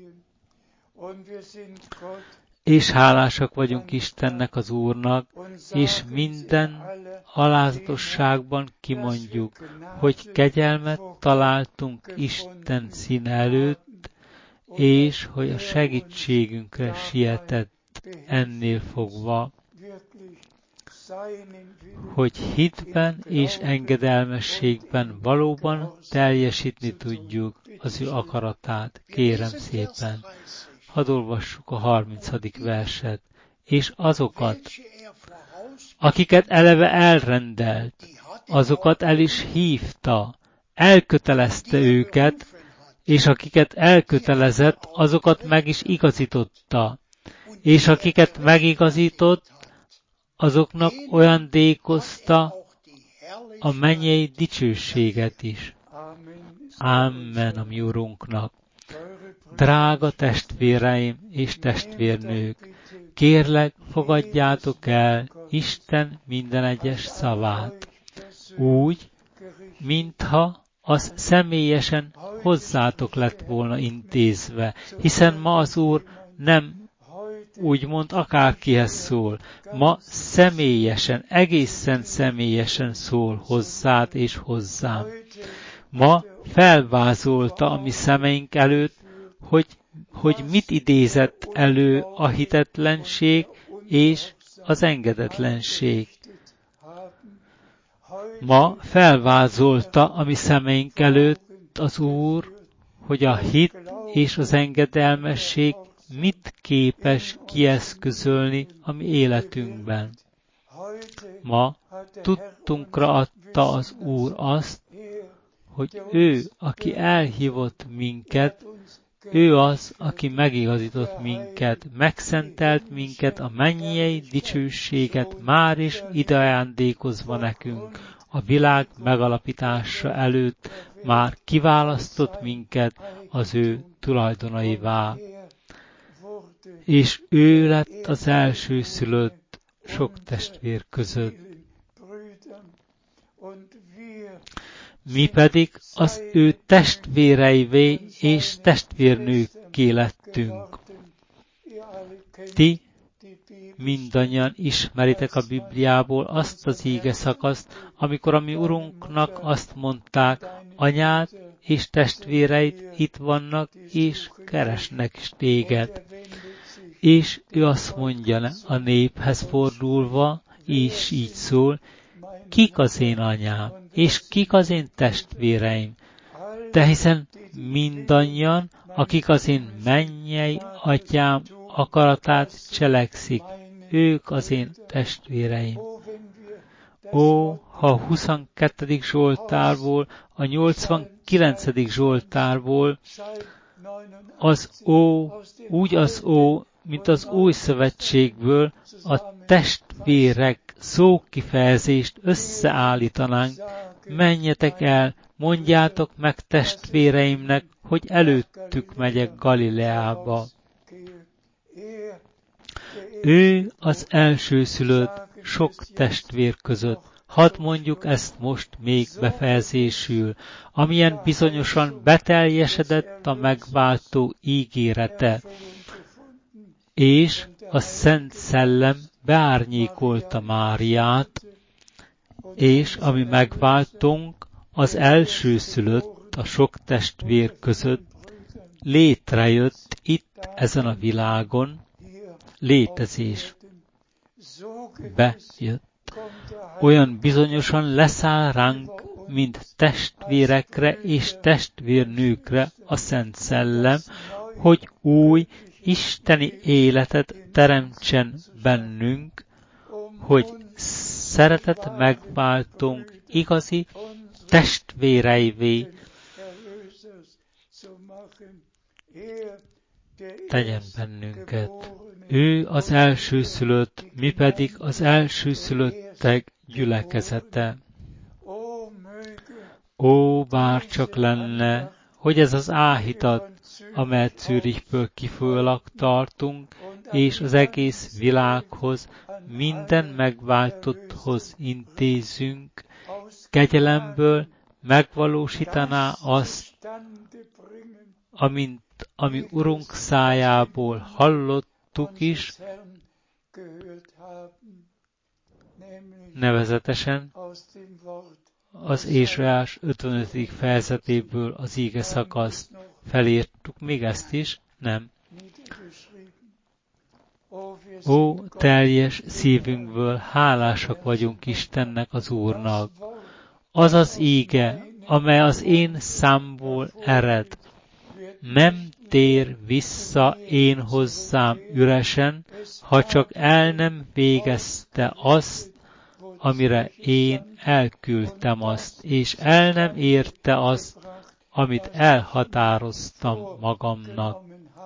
És hálásak vagyunk Istennek, az Úrnak, és minden alázatosságban kimondjuk, hogy kegyelmet találtunk Isten színe előtt, és hogy a segítségünkre sietett ennél fogva, hogy hitben és engedelmességben valóban teljesíteni tudjuk az ő akaratát. Kérem szépen, hadd olvassuk a 30. verset. És azokat, akiket eleve elrendelt, azokat el is hívta, elkötelezte őket, és akiket elkötelezett, azokat meg is igazította, és akiket megigazított, azoknak ajándékozta a mennyei dicsőséget is. Amen a mi Urunknak. Drága testvéreim és testvérnők, kérlek, fogadjátok el Isten minden egyes szavát, úgy, mintha az személyesen hozzátok lett volna intézve, hiszen ma az Úr nem úgymond akárkihez szól, ma személyesen, egészen személyesen szól hozzád és hozzám. Ma felvázolta a mi szemeink előtt, hogy mit idézett elő a hitetlenség és az engedetlenség. Ma felvázolta a mi szemeink előtt az Úr, hogy a hit és az engedelmesség mit képes kieszközölni a mi életünkben. Ma tudtunkra adta az Úr azt, hogy ő, aki elhívott minket, ő az, aki megigazított minket, megszentelt minket, a mennyei dicsőséget már is ideajándékozva nekünk. A világ megalapítása előtt már kiválasztott minket az ő tulajdonaivá. És ő lett az elsőszülött sok testvér között. Mi pedig az ő testvéreivé és testvérnőkké lettünk. Ti mindannyian ismeritek a Bibliából azt az íge szakaszt, amikor a mi Urunknak azt mondták, anyád és testvéreid itt vannak, és keresnek is téged. És ő azt mondja a néphez fordulva, és így szól, kik az én anyám, és kik az én testvéreim? De hiszen mindannyian, akik az én mennyei atyám akaratát cselekszik, ők az én testvéreim. Ó, ha a 22. Zsoltárból, a 89. Zsoltárból az ó, úgy az ó, mint az új szövetségből a testvérek szókifejezést összeállítanánk, menjetek el, mondjátok meg testvéreimnek, hogy előttük megyek Galileába. Ő az elsőszülött sok testvér között. Hadd mondjuk ezt most még befejezésül, amilyen bizonyosan beteljesedett a megváltó ígérete, és a Szent Szellem beárnyékolta Máriát, és ami megváltunk, az elsőszülött a sok testvér között létrejött itt ezen a világon, létezés bejött. Olyan bizonyosan leszáll ránk, mint testvérekre és testvérnőkre a Szent Szellem, hogy új, isteni életet teremtsen bennünk, hogy szeretet megváltunk igazi testvéreivé tegyen bennünket. Ő az elsőszülött, mi pedig az elsőszülöttek gyülekezete. Ó, bárcsak lenne, hogy ez az áhítat, amelyet Zürichből kifolyólag tartunk, és az egész világhoz, minden megváltotthoz intézünk, kegyelemből megvalósítaná azt, ami Urunk szájából hallottuk is, nevezetesen az Ézsaiás 55. fejezetéből az íge szakaszt. Felírtuk még ezt is? Nem. Ó, teljes szívünkből hálásak vagyunk Istennek, az Úrnak. Az az íge, amely az én számból ered, nem tér vissza én hozzám üresen, ha csak el nem végezte azt, amire én elküldtem azt, és el nem érte azt, amit elhatároztam magamnak.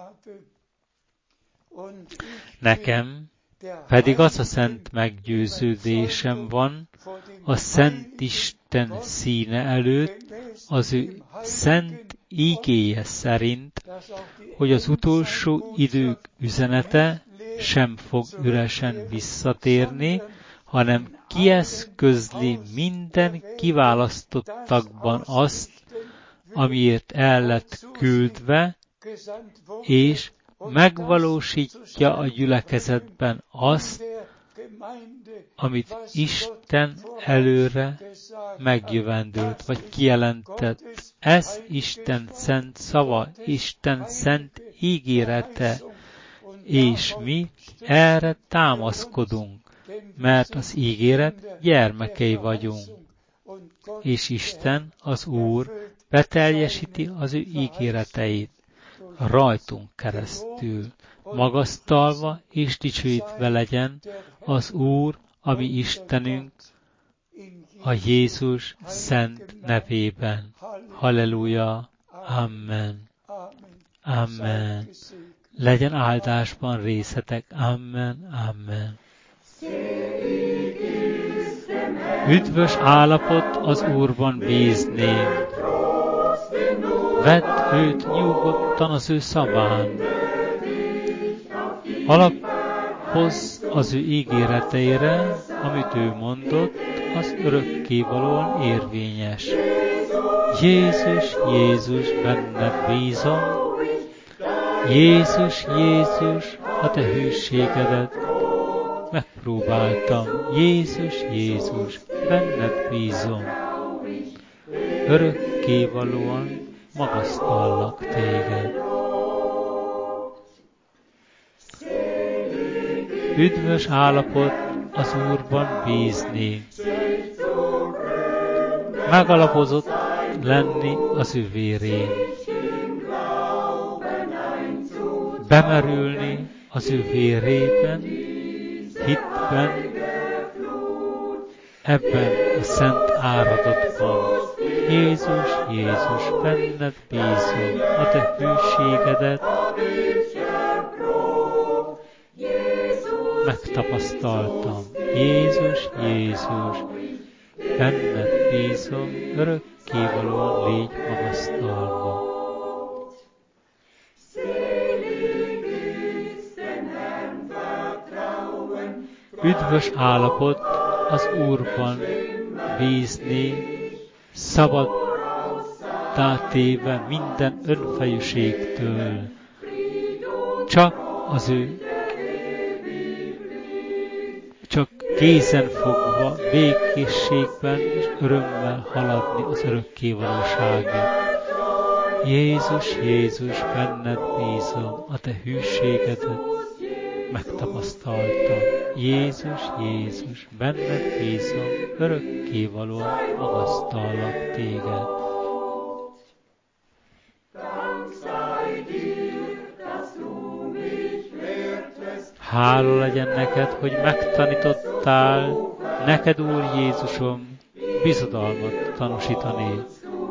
Nekem pedig az a szent meggyőződésem van a Szent Isten színe előtt, az ő szent ígéje szerint, hogy az utolsó idők üzenete sem fog üresen visszatérni, hanem kieszközli minden kiválasztottakban azt, amiért el lett küldve, és megvalósítja a gyülekezetben azt, amit Isten előre megjövendőlt, vagy kijelentett. Ez Isten szent szava, Isten szent ígérete, és mi erre támaszkodunk, mert az ígéret gyermekei vagyunk, és Isten, az Úr beteljesíti az ő ígéreteit rajtunk keresztül. Magasztalva és dicsőítve legyen az Úr, ami Istenünk, a Jézus szent nevében. Halleluja! Amen. Amen. Legyen áldásban részetek. Amen. Amen. Üdvös állapot az Úrban bízni. Vedd őt nyugodtan az ő szaván. Alapozz az ő ígéreteire, amit ő mondott, az örökkévalóan érvényes. Jézus, Jézus, benned bízom. Jézus, Jézus, a te hűségedet megpróbáltam. Jézus, Jézus, benned bízom. Örökkévalóan magasztallak téged. Üdvös állapot az Úrban bízni. Megalapozott lenni az ő vérén. Bemerülni az ő vérében, hitben, ebben a szent áradatban. Jézus, Jézus, benned bízom, a te hűségedet megtapasztaltam. Jézus, Jézus, benned bízom, örökkévalóan légy magasztalva. Üdvös állapot az Úrban bízni, szabaddá téve minden önfejűségtől. Csak kézen fogva, békességben és örömmel haladni az örökkévalóságig. Jézus, Jézus, benned bízom, a te hűségedet megtapasztaltam. Jézus, Jézus, benned bízom, örökkévalóan magasztallak téged. Hála legyen neked, hogy megtanítottál, neked, Úr Jézusom, bizodalmat tanúsítani.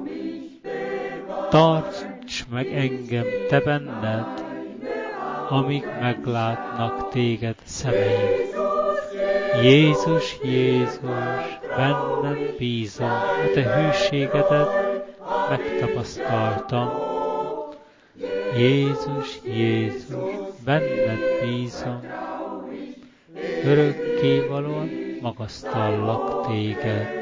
Tarts meg engem te benned, amíg meglátnak téged szemeim. Jézus, Jézus, benned bízom, a te hűségedet megtapasztaltam. Jézus, Jézus, benned bízom, örökkévalóan magasztallak téged.